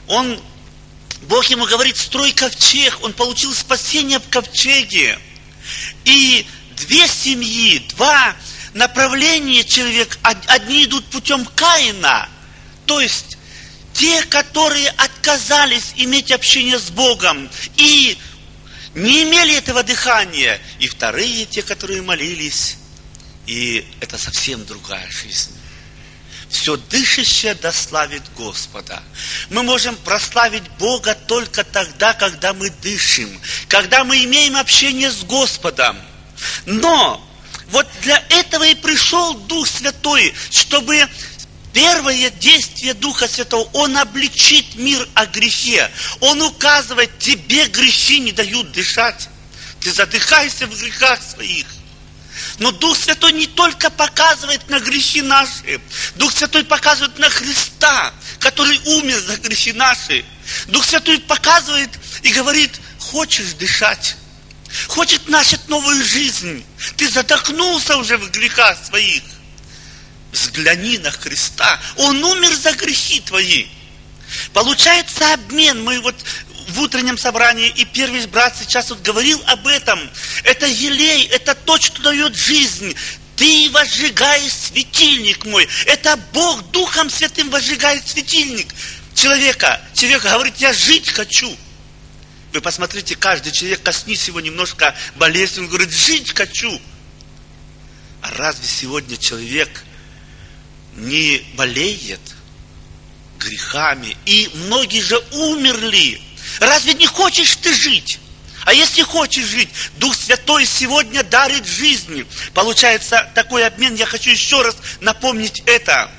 Бог ему говорит: строй ковчег. Он получил спасение в ковчеге. И 2 семьи, 2 направления человек, одни идут путем Каина, то есть те, которые отказались иметь общение с Богом и не имели этого дыхания, и вторые, те, которые молились, и это совсем другая жизнь. Все дышащее да славит Господа. Мы можем прославить Бога только тогда, когда мы дышим, когда мы имеем общение с Господом. Но вот для этого и пришел Дух Святой, чтобы первое действие Духа Святого, Он обличит мир о грехе. Он указывает, тебе грехи не дают дышать. Ты задыхаешься в грехах своих. Но Дух Святой не только показывает на грехи наши. Дух Святой показывает на Христа, который умер за грехи наши. Дух Святой показывает и говорит, хочешь дышать? Хочешь начать новую жизнь? Ты задохнулся уже в грехах своих. Взгляни на Христа. Он умер за грехи твои. Получается обмен. Мы вот в утреннем собрании, и первый брат сейчас вот говорил об этом. Это елей, это то, что дает жизнь. Ты возжигаешь светильник мой. Это Бог Духом Святым возжигает светильник человека. Человек говорит, я жить хочу. Вы посмотрите, каждый человек, коснись его немножко болезнью, он говорит, жить хочу. А разве сегодня человек не болеет грехами? И многие же умерли. Разве не хочешь ты жить? А если хочешь жить, Дух Святой сегодня дарит жизнь. Получается такой обмен. Я хочу еще раз напомнить это.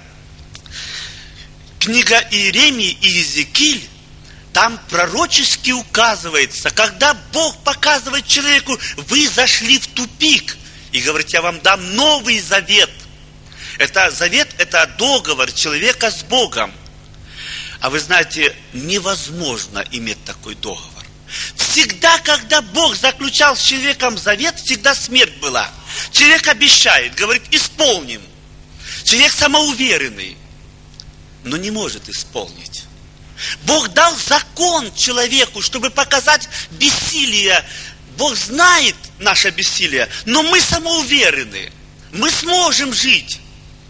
Книга Иеремии и Иезекииль, там пророчески указывается, когда Бог показывает человеку, вы зашли в тупик, и говорит, я вам дам новый завет. Это завет, это договор человека с Богом. А вы знаете, невозможно иметь такой договор. Всегда, когда Бог заключал с человеком завет, всегда смерть была. Человек обещает, говорит, исполним. Человек самоуверенный, но не может исполнить. Бог дал закон человеку, чтобы показать бессилие. Бог знает наше бессилие, но мы самоуверены. Мы сможем жить.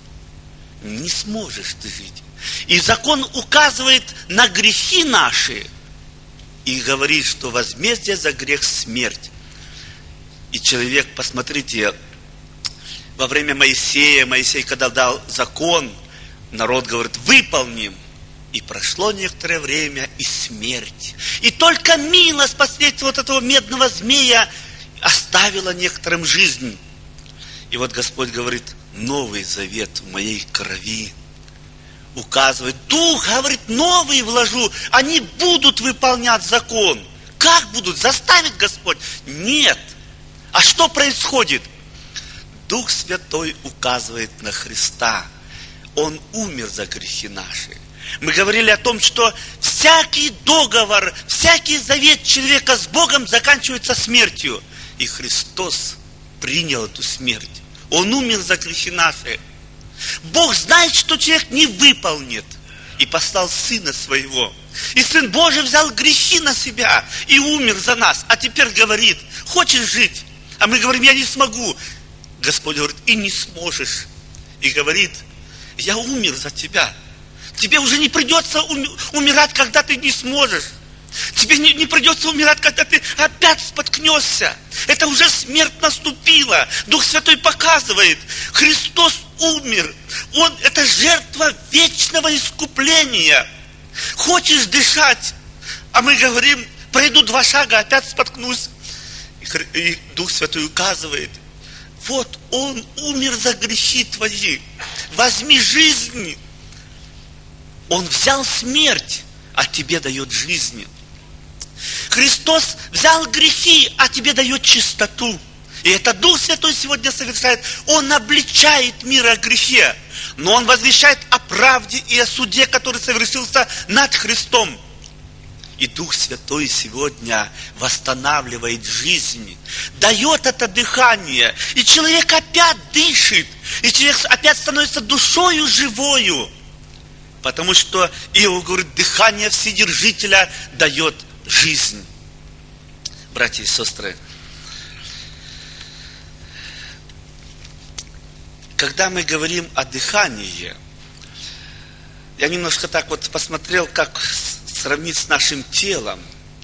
Не сможешь ты жить. И закон указывает на грехи наши и говорит, что возмездие за грех смерть. И человек, посмотрите, во время Моисея, Моисей когда дал закон, народ говорит, выполним. И прошло некоторое время, и смерть. И только милость посредством вот этого медного змея оставила некоторым жизнь. И вот Господь говорит, новый завет в моей крови. Указывает, Дух, говорит, новый вложу, они будут выполнять закон. Как будут? Заставит Господь? Нет. А что происходит? Дух Святой указывает на Христа. Он умер за грехи наши. Мы говорили о том, что всякий договор, всякий завет человека с Богом заканчивается смертью. И Христос принял эту смерть. Он умер за грехи наши. Бог знает, что человек не выполнит. И послал Сына Своего. И Сын Божий взял грехи на себя и умер за нас. А теперь говорит, хочешь жить? А мы говорим, я не смогу. Господь говорит, и не сможешь. И говорит, я умер за тебя. Тебе уже не придется умирать, когда ты не сможешь. Тебе не придется умирать, когда ты опять споткнешься. Это уже смерть наступила. Дух Святой показывает, Христос умер. Это жертва вечного искупления. Хочешь дышать? А мы говорим, пройду 2 шага, опять споткнусь. И Дух Святой указывает, вот Он умер за грехи твои. Возьми жизнь. Он взял смерть, а тебе дает жизнь. Христос взял грехи, а тебе дает чистоту. И это Дух Святой сегодня совершает. Он обличает мир о грехе, но Он возвещает о правде и о суде, который совершился над Христом. И Дух Святой сегодня восстанавливает жизнь, дает это дыхание. И человек опять дышит, и человек опять становится душою живою. Потому что Иов говорит, дыхание Вседержителя дает жизнь. Братья и сестры, когда мы говорим о дыхании, я немножко так вот посмотрел, как сравнить с нашим телом.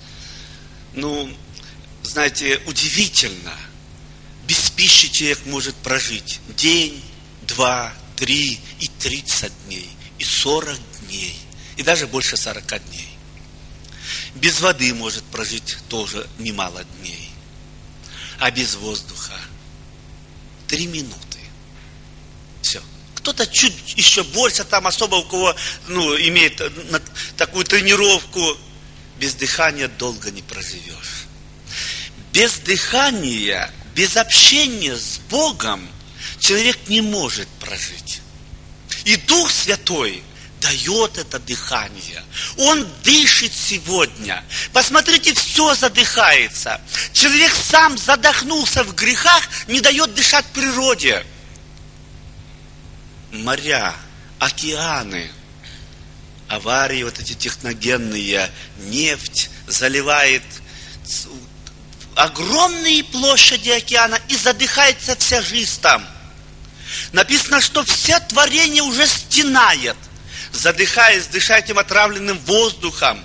Знаете, удивительно. Без пищи человек может прожить день, 2, 3 и 30 дней, и 40 дней, и даже больше 40 дней. Без воды может прожить тоже немало дней. А без воздуха 3 минуты. Все. Кто-то чуть еще больше, там особо у кого имеет такую тренировку. Без дыхания долго не проживешь. Без дыхания, без общения с Богом человек не может прожить. И Дух Святой дает это дыхание. Он дышит сегодня. Посмотрите, все задыхается. Человек сам задохнулся в грехах, не дает дышать природе. Моря, океаны, аварии вот эти техногенные, нефть заливает огромные площади океана, и задыхается вся жизнь там. Написано, что все творение уже стенает, задыхаясь, дыша этим отравленным воздухом.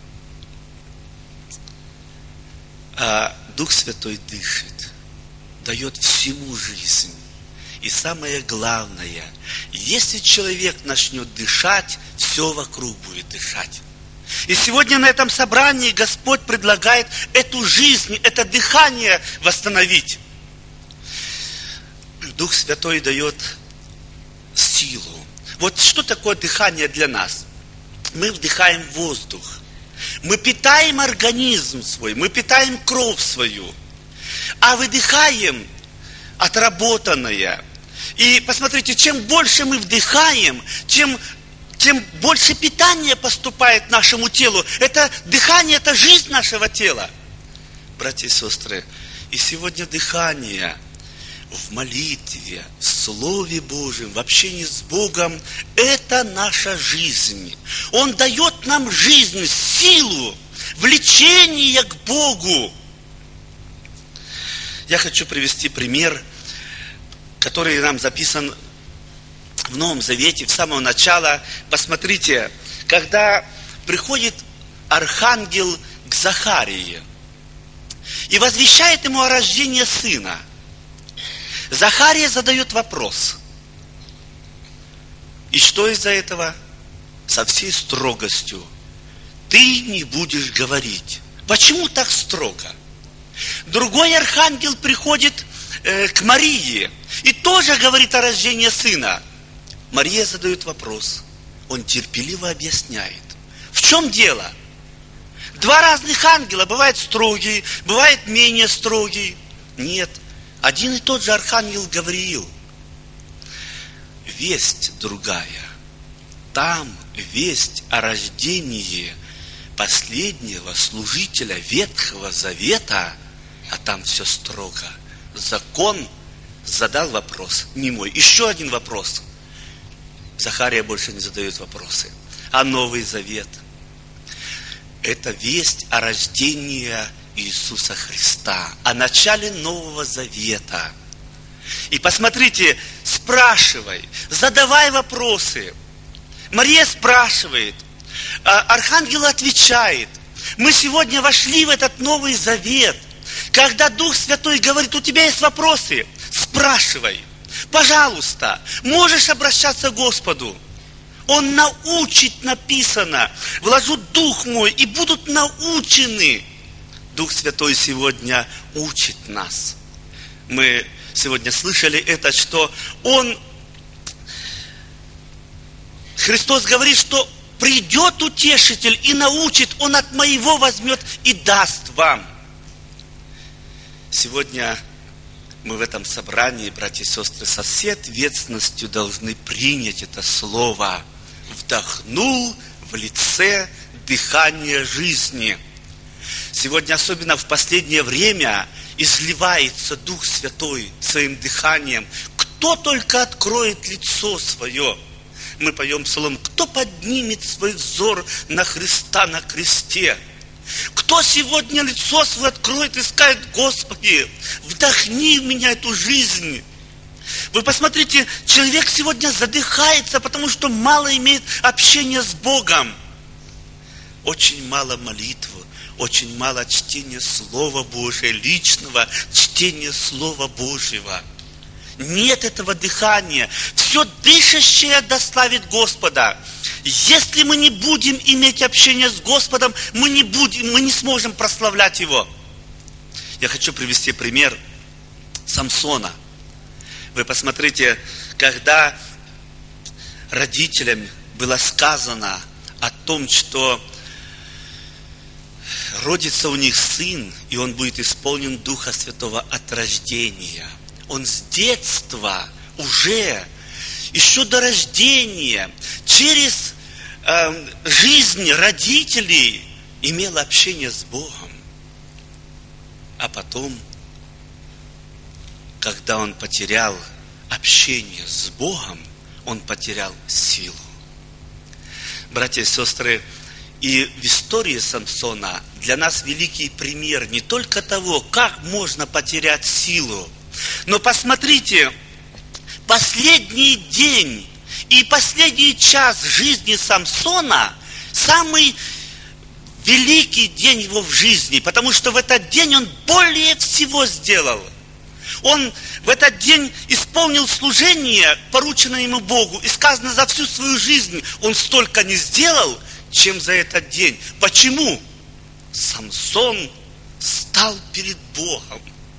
А Дух Святой дышит, дает всему жизнь. И самое главное, если человек начнет дышать, все вокруг будет дышать. И сегодня на этом собрании Господь предлагает эту жизнь, это дыхание восстановить. Дух Святой дает силу. Вот что такое дыхание для нас? Мы вдыхаем воздух. Мы питаем организм свой, мы питаем кровь свою. А выдыхаем отработанное. И посмотрите, чем больше мы вдыхаем, тем больше питания поступает нашему телу. Это дыхание, это жизнь нашего тела. Братья и сестры, и сегодня дыхание в молитве, в Слове Божьем, в общении с Богом, это наша жизнь. Он дает нам жизнь, силу, влечение к Богу. Я хочу привести пример, который нам записан в Новом Завете, в самого начала. Посмотрите, когда приходит архангел к Захарии и возвещает ему о рождении сына, Захария задает вопрос. И что из-за этого? Со всей строгостью. Ты не будешь говорить. Почему так строго? Другой архангел приходит к Марии и тоже говорит о рождении сына. Мария задает вопрос. Он терпеливо объясняет. В чем дело? Два разных ангела. Бывает строгий, бывает менее строгий. Нет. Один и тот же архангел Гавриил. Весть другая. Там весть о рождении последнего служителя Ветхого Завета, а там все строго. Закон задал вопрос, не мой. Еще один вопрос. Захария больше не задает вопросы. А Новый Завет? Это весть о рождении Иисуса Христа, о начале Нового Завета. И посмотрите, спрашивай, задавай вопросы. Мария спрашивает, архангел отвечает. Мы сегодня вошли в этот Новый Завет. Когда Дух Святой говорит, у тебя есть вопросы, спрашивай. Пожалуйста, можешь обращаться к Господу. Он научит, написано. Вложу Дух мой, и будут научены. Дух Святой сегодня учит нас. Мы сегодня слышали это, что Христос говорит, что придет Утешитель и научит, Он от моего возьмет и даст вам. Сегодня мы в этом собрании, братья и сестры, со всей ответственностью должны принять это слово. Вдохнул в лице дыхание жизни. Сегодня, особенно в последнее время, изливается Дух Святой своим дыханием. Кто только откроет лицо свое. Мы поем псалом, кто поднимет свой взор на Христа на кресте. Кто сегодня лицо свое откроет и скажет, Господи, вдохни в меня эту жизнь. Вы посмотрите, человек сегодня задыхается, потому что мало имеет общения с Богом. Очень мало молитвы, очень мало чтения Слова Божьего, личного чтения Слова Божьего. нет этого дыхания. Все дышащее дославит Господа. Если мы не будем иметь общение с Господом, мы не сможем прославлять Его. Я хочу привести пример Самсона. Вы посмотрите, когда родителям было сказано о том, что родится у них сын, и он будет исполнен Духа Святого от рождения. Он с детства уже, еще до рождения, через жизнь родителей имел общение с Богом. А потом, когда он потерял общение с Богом, он потерял силу. Братья и сестры, и в истории Самсона для нас великий пример не только того, как можно потерять силу, но посмотрите, последний день и последний час жизни Самсона самый великий день его в жизни, потому что в этот день он более всего сделал. Он в этот день исполнил служение, порученное ему Богу, и сказано, за всю свою жизнь он столько не сделал, чем за этот день. Почему? Самсон стал перед Богом.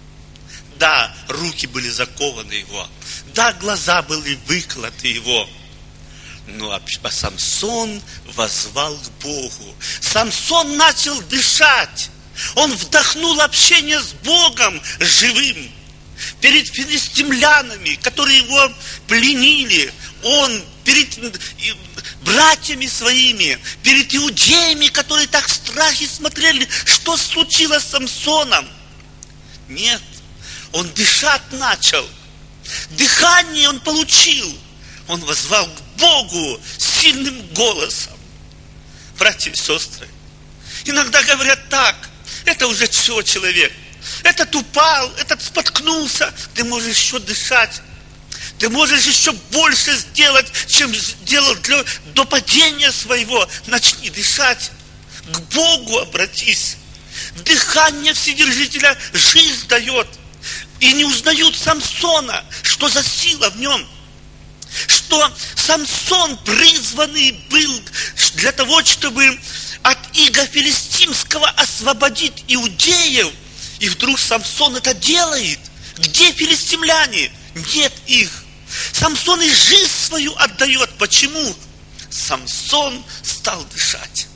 Да, руки были закованы его, да, глаза были выколоты его, но Самсон воззвал к Богу. Самсон начал дышать. Он вдохнул общение с Богом живым. Перед филистимлянами, которые его пленили, он перед братьями своими, перед иудеями, которые так в страхе смотрели, что случилось с Самсоном. Нет, он дышать начал. Дыхание он получил. Он воззвал к Богу сильным голосом. Братья и сестры, иногда говорят так: это уже все человек. Этот упал, этот споткнулся. Ты можешь еще дышать. Ты можешь еще больше сделать, чем делал до падения своего. Начни дышать. К Богу обратись. Дыхание Вседержителя жизнь дает. И не узнают Самсона, что за сила в нем. Что Самсон призванный был для того, чтобы от ига филистимского освободить иудеев. И вдруг Самсон это делает. Где филистимляне? Нет их. Самсон и жизнь свою отдает. Почему? Самсон стал дышать.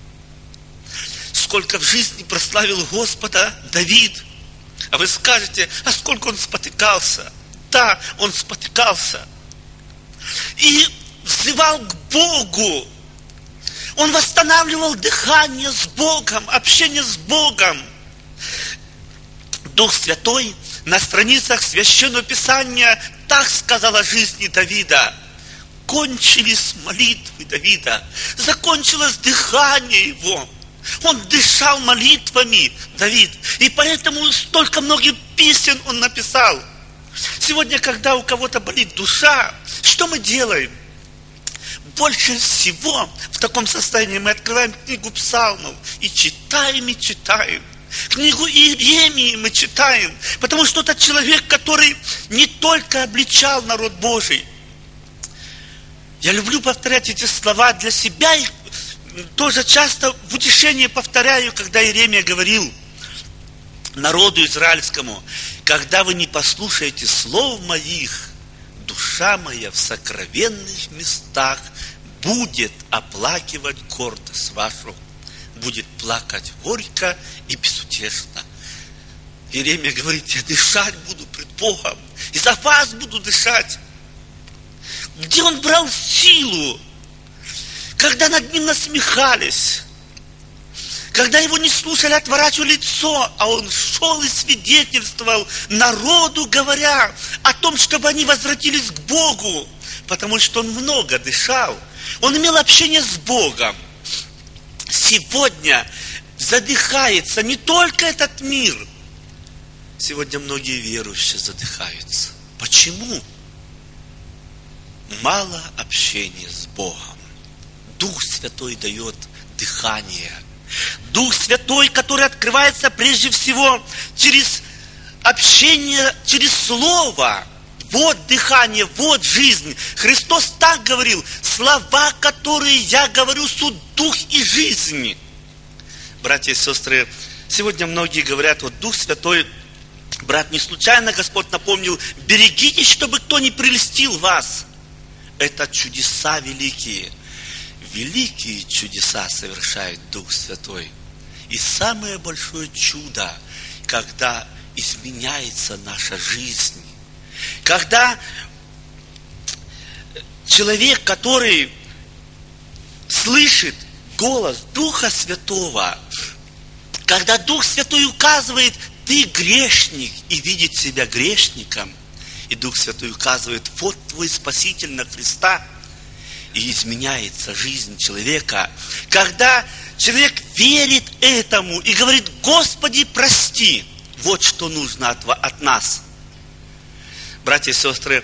Сколько в жизни прославил Господа Давид. А вы скажете, а сколько он спотыкался? Да, он спотыкался. И взывал к Богу. Он восстанавливал дыхание с Богом, общение с Богом. Дух Святой на страницах Священного Писания так сказал о жизни Давида. Кончились молитвы Давида, закончилось дыхание его. Он дышал молитвами, Давид. И поэтому столько многих песен он написал. Сегодня, когда у кого-то болит душа, что мы делаем? Больше всего в таком состоянии мы открываем книгу Псалмов и читаем, и читаем. Книгу Иеремии мы читаем, потому что это человек, который не только обличал народ Божий. Я люблю повторять эти слова для себя, и тоже часто в утешение повторяю, когда Иеремия говорил народу израильскому: когда вы не послушаете слов моих, душа моя в сокровенных местах будет оплакивать гордость вашу, будет плакать горько и безутешно. Иеремия говорит: я дышать буду пред Богом, и за вас буду дышать. Где он брал силу? Когда над ним насмехались, когда его не слушали, отворачивали лицо, а он шел и свидетельствовал народу, говоря о том, чтобы они возвратились к Богу, потому что он много дышал. Он имел общение с Богом. Сегодня задыхается не только этот мир. Сегодня многие верующие задыхаются. Почему? Мало общения с Богом. Дух Святой дает дыхание. Дух Святой, который открывается прежде всего через общение, через Слово. вот дыхание, вот жизнь. Христос так говорил: слова, которые я говорю, суть дух и жизнь. Братья и сестры, сегодня многие говорят: вот Дух Святой, брат, не случайно Господь напомнил: берегитесь, чтобы кто не прельстил вас. Это чудеса великие. Великие чудеса совершает Дух Святой. И самое большое чудо, когда изменяется наша жизнь. Когда человек, который слышит голос Духа Святого, когда Дух Святой указывает: ты грешник, и видит себя грешником, и Дух Святой указывает: вот твой Спаситель на Христа, и изменяется жизнь человека. Когда человек верит этому и говорит: Господи, прости, вот что нужно от нас. Братья и сестры,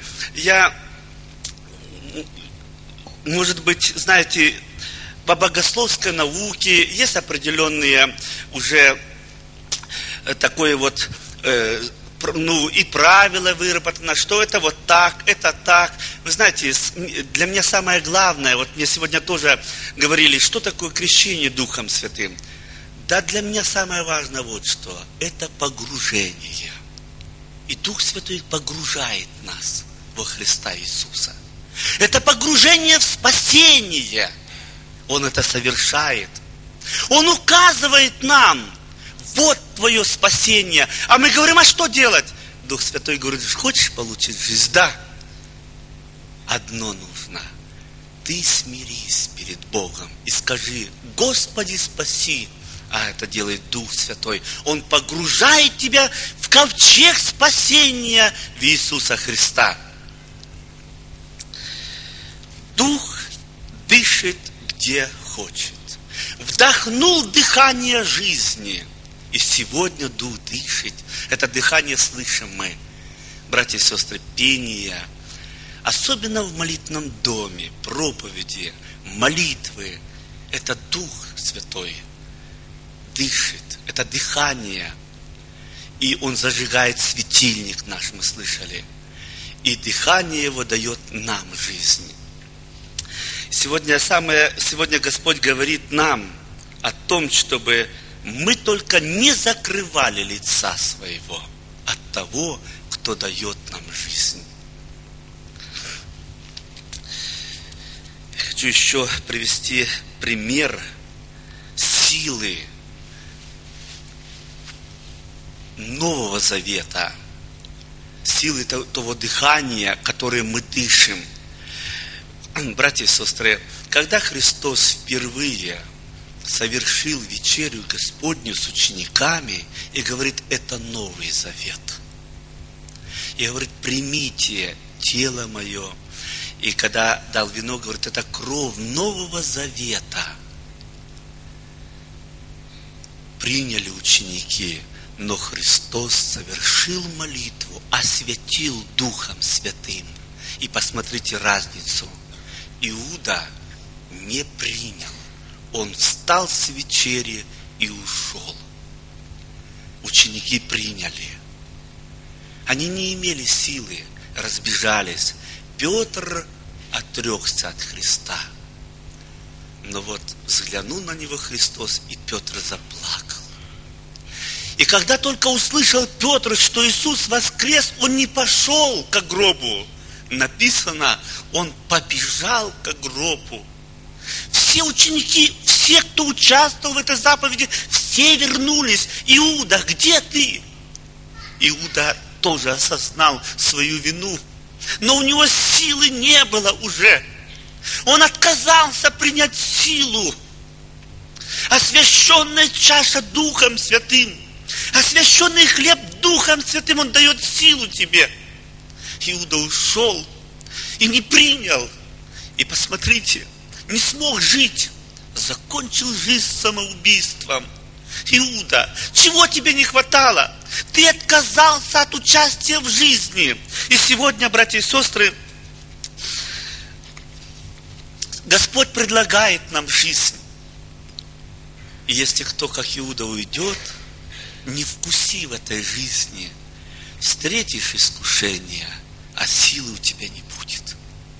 может быть, знаете, по богословской науке есть определенные уже такое вот, и правила выработано, что это вот так, это так. Вы знаете, для меня самое главное, вот мне сегодня тоже говорили, что такое крещение Духом Святым. Да, для меня самое важное вот что. Это погружение. И Дух Святой погружает нас во Христа Иисуса. Это погружение в спасение. Он это совершает. Он указывает нам: вот твое спасение. А мы говорим: а что делать? Дух Святой говорит: хочешь получить жизнь? Да. Одно нужно. Ты смирись перед Богом и скажи: Господи, спаси. А это делает Дух Святой. Он погружает тебя в ковчег спасения в Иисуса Христа. Дух дышит где хочет. Вдохнул дыхание жизни. И сегодня Дух дышит. Это дыхание слышим мы. Братья и сестры, пение, особенно в молитвенном доме, проповеди, молитвы, это Дух Святой дышит. Это дыхание. И Он зажигает светильник наш, мы слышали. И дыхание Его дает нам жизнь. Сегодня Господь говорит нам о том, чтобы мы только не закрывали лица своего от того, кто дает нам жизнь. Я хочу еще привести пример силы Нового Завета, силы того дыхания, которое мы дышим. Братья и сестры, когда Христос впервые совершил вечерю Господню с учениками и говорит: это Новый Завет. И говорит: примите тело мое. И когда дал вино, говорит: это кровь Нового Завета. Приняли ученики, но Христос совершил молитву, осветил Духом Святым. И посмотрите разницу. Иуда не принял. Он встал с вечери и ушел. Ученики приняли. Они не имели силы, разбежались. Петр отрекся от Христа. Но вот взглянул на него Христос, и Петр заплакал. И когда только услышал Петр, что Иисус воскрес, он не пошел к гробу. Написано, он побежал к гробу. Все ученики, все, кто участвовал в этой заповеди, все вернулись. Иуда, где ты? Иуда тоже осознал свою вину. Но у него силы не было уже. Он отказался принять силу. Освященная чаша Духом Святым, освященный хлеб Духом Святым, Он дает силу тебе. Иуда ушел и не принял. И посмотрите, не смог жить, закончил жизнь самоубийством. Иуда, чего тебе не хватало? Ты отказался от участия в жизни. И сегодня, братья и сестры, Господь предлагает нам жизнь. И если кто, как Иуда, уйдет, не вкусив этой жизни, встретишь искушение, а силы у тебя не будет.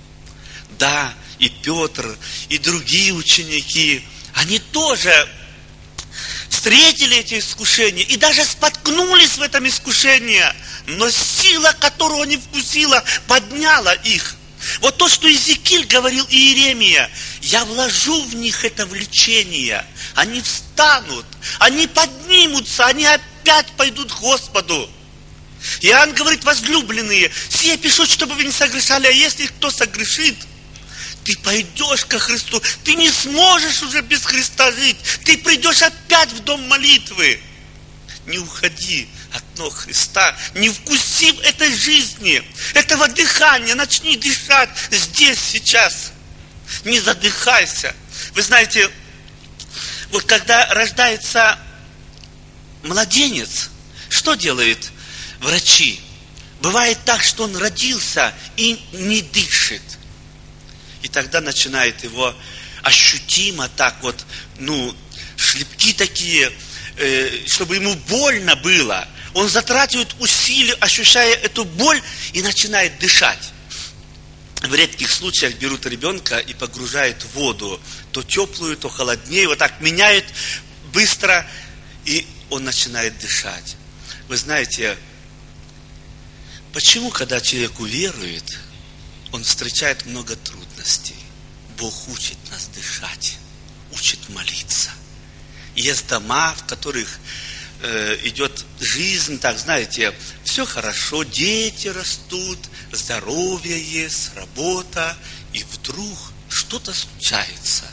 Да, и Петр, и другие ученики, они тоже встретили эти искушения и даже споткнулись в этом искушении, но сила, которую они вкусила, подняла их. Вот то, что Иезекииль говорил Иеремия: я вложу в них это влечение, они встанут, они поднимутся, они опять пойдут к Господу. Иоанн говорит: возлюбленные, сие пишу, чтобы вы не согрешали, а если кто согрешит, ты пойдешь ко Христу, ты не сможешь уже без Христа жить, ты придешь опять в дом молитвы. Не уходи от ног Христа, не вкусив этой жизни, этого дыхания, начни дышать здесь, сейчас. Не задыхайся. Вы знаете, вот когда рождается младенец, что делают врачи? Бывает так, что он родился и не дышит. И тогда начинает его ощутимо так вот, шлепки такие, чтобы ему больно было. Он затрачивает усилия, ощущая эту боль, и начинает дышать. В редких случаях берут ребенка и погружают в воду, то теплую, то холоднее, вот так меняют быстро, и он начинает дышать. Вы знаете, почему, когда человек уверует, он встречает много трудностей? Бог учит нас дышать, учит молиться. Есть дома, в которых идет жизнь, так знаете, все хорошо, дети растут, здоровье есть, работа, и вдруг что-то случается.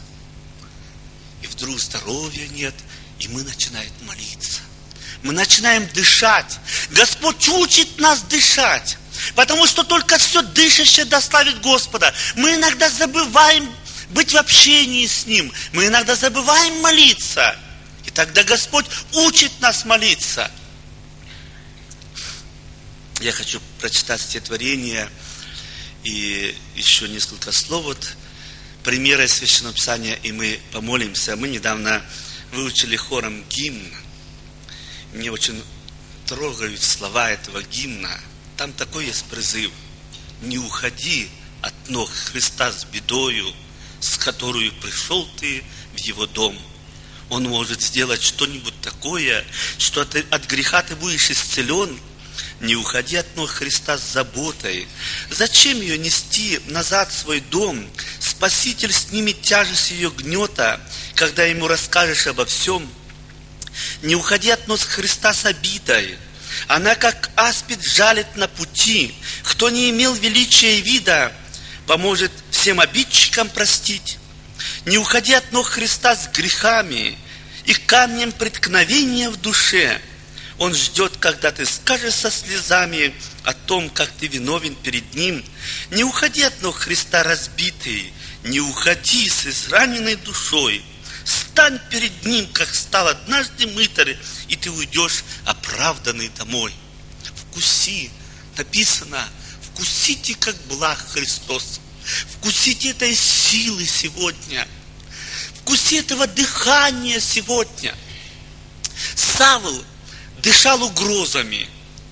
И вдруг здоровья нет, и мы начинаем молиться. Мы начинаем дышать. Господь учит нас дышать, потому что только все дышащее дославит Господа. Мы иногда забываем быть в общении с Ним, мы иногда забываем молиться. И тогда Господь учит нас молиться. Я хочу прочитать стихотворение и еще несколько слов, вот, примеры Священного Писания, и мы помолимся. Мы недавно выучили хором гимн. Мне очень трогают слова этого гимна. Там такой есть призыв: не уходи от ног Христа с бедою, с которой пришел ты в Его дом. Он может сделать что-нибудь такое, что от греха ты будешь исцелен. Не уходи от ног Христа с заботой. Зачем ее нести назад в свой дом? Спаситель снимет тяжесть ее гнета, когда ему расскажешь обо всем. Не уходи от ног Христа с обидой. Она, как аспид, жалит на пути. Кто не имел величия и вида, поможет всем обидчикам простить. Не уходи от ног Христа с грехами и камнем преткновения в душе. Он ждет, когда ты скажешь со слезами о том, как ты виновен перед Ним. Не уходи от ног Христа разбитый, не уходи с израненной душой. Стань перед Ним, как стал однажды мытарь, и ты уйдешь оправданный домой. Вкуси, написано, вкусите, как благ Христос. Вкусите этой силы сегодня. Вкуси этого дыхания сегодня. Савл дышал угрозами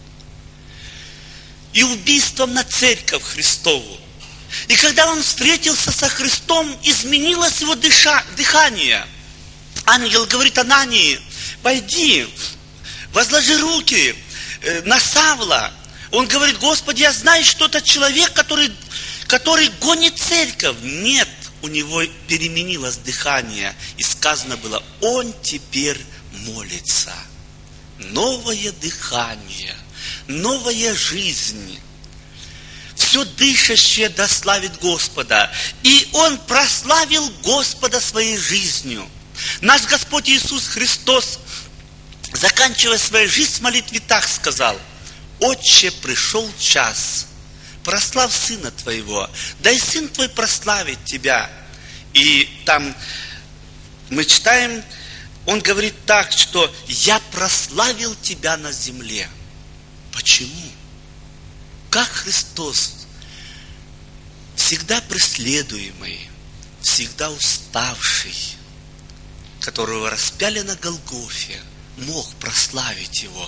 и убийством на церковь Христову. И когда он встретился со Христом, изменилось его дыхание. Ангел говорит Анании: пойди, возложи руки на Савла. Он говорит: Господи, я знаю, что это человек, который гонит церковь. Нет, у него переменилось дыхание. И сказано было: он теперь молится. Новое дыхание, новая жизнь. Все дышащее дославит Господа. И он прославил Господа своей жизнью. Наш Господь Иисус Христос, заканчивая свою жизнь в молитве, так сказал: Отче, пришел час, прославь Сына Твоего, да и Сын Твой прославит Тебя. И там мы читаем, Он говорит так, что я прославил Тебя на земле. Почему? Как Христос, всегда преследуемый, всегда уставший, которого распяли на Голгофе, мог прославить Его.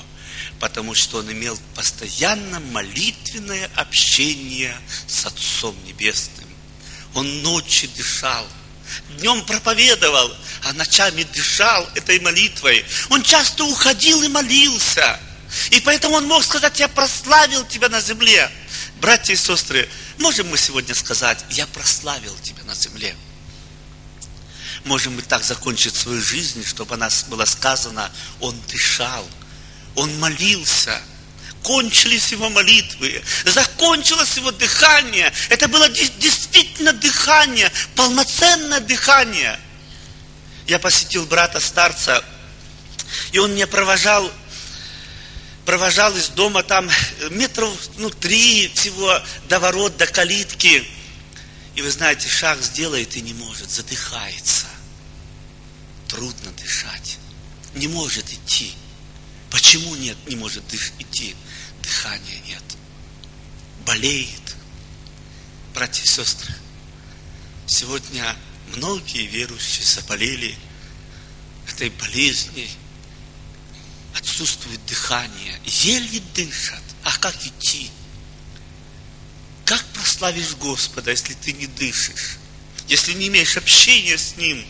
Потому что он имел постоянно молитвенное общение с Отцом Небесным. Он ночью дышал, днем проповедовал, а ночами дышал этой молитвой. Он часто уходил и молился. И поэтому он мог сказать: я прославил тебя на земле. Братья и сестры, можем мы сегодня сказать: я прославил тебя на земле? Можем мы так закончить свою жизнь, чтобы о нас было сказано: он дышал, он молился, кончились его молитвы, закончилось его дыхание. Это было действительно дыхание, полноценное дыхание. Я посетил брата-старца, и он меня провожал из дома, там метров 3 всего до ворот, до калитки. И вы знаете, шаг сделает и не может, задыхается. Трудно дышать, не может идти. Почему не может идти? Дыхания нет. Болеет. Братья и сестры, сегодня многие верующие заболели этой болезнью. Отсутствует дыхание, еле дышат. А как идти? Как прославишь Господа, если ты не дышишь? Если не имеешь общения с Ним?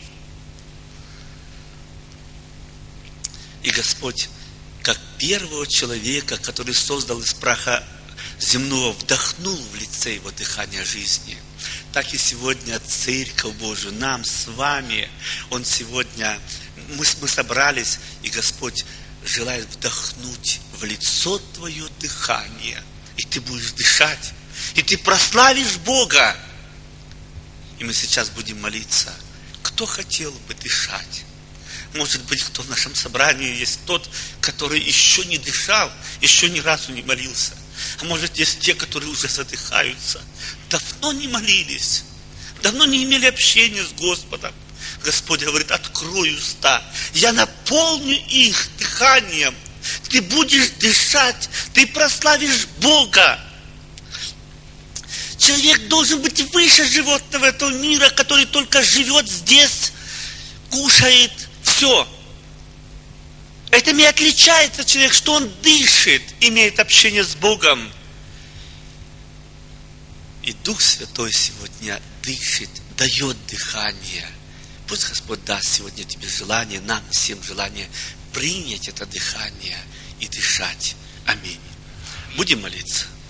И Господь, как первого человека, который создал из праха земного, вдохнул в лице Его дыхание жизни, так и сегодня Церковь Божию, нам с вами, Он сегодня, мы собрались, и Господь желает вдохнуть в лицо твое дыхание, и ты будешь дышать, и ты прославишь Бога. И мы сейчас будем молиться. Кто хотел бы дышать? Может быть, кто в нашем собрании есть тот, который еще не дышал, еще ни разу не молился. А может, есть те, которые уже задыхаются, давно не молились, давно не имели общения с Господом. Господь говорит: открой уста, я наполню их дыханием. Ты будешь дышать, ты прославишь Бога. Человек должен быть выше животного этого мира, который только живет здесь, кушает, все. Этим и отличается человек, что он дышит, имеет общение с Богом. И Дух Святой сегодня дышит, дает дыхание. Пусть Господь даст сегодня тебе желание, нам всем желание принять это дыхание и дышать. Аминь. Будем молиться.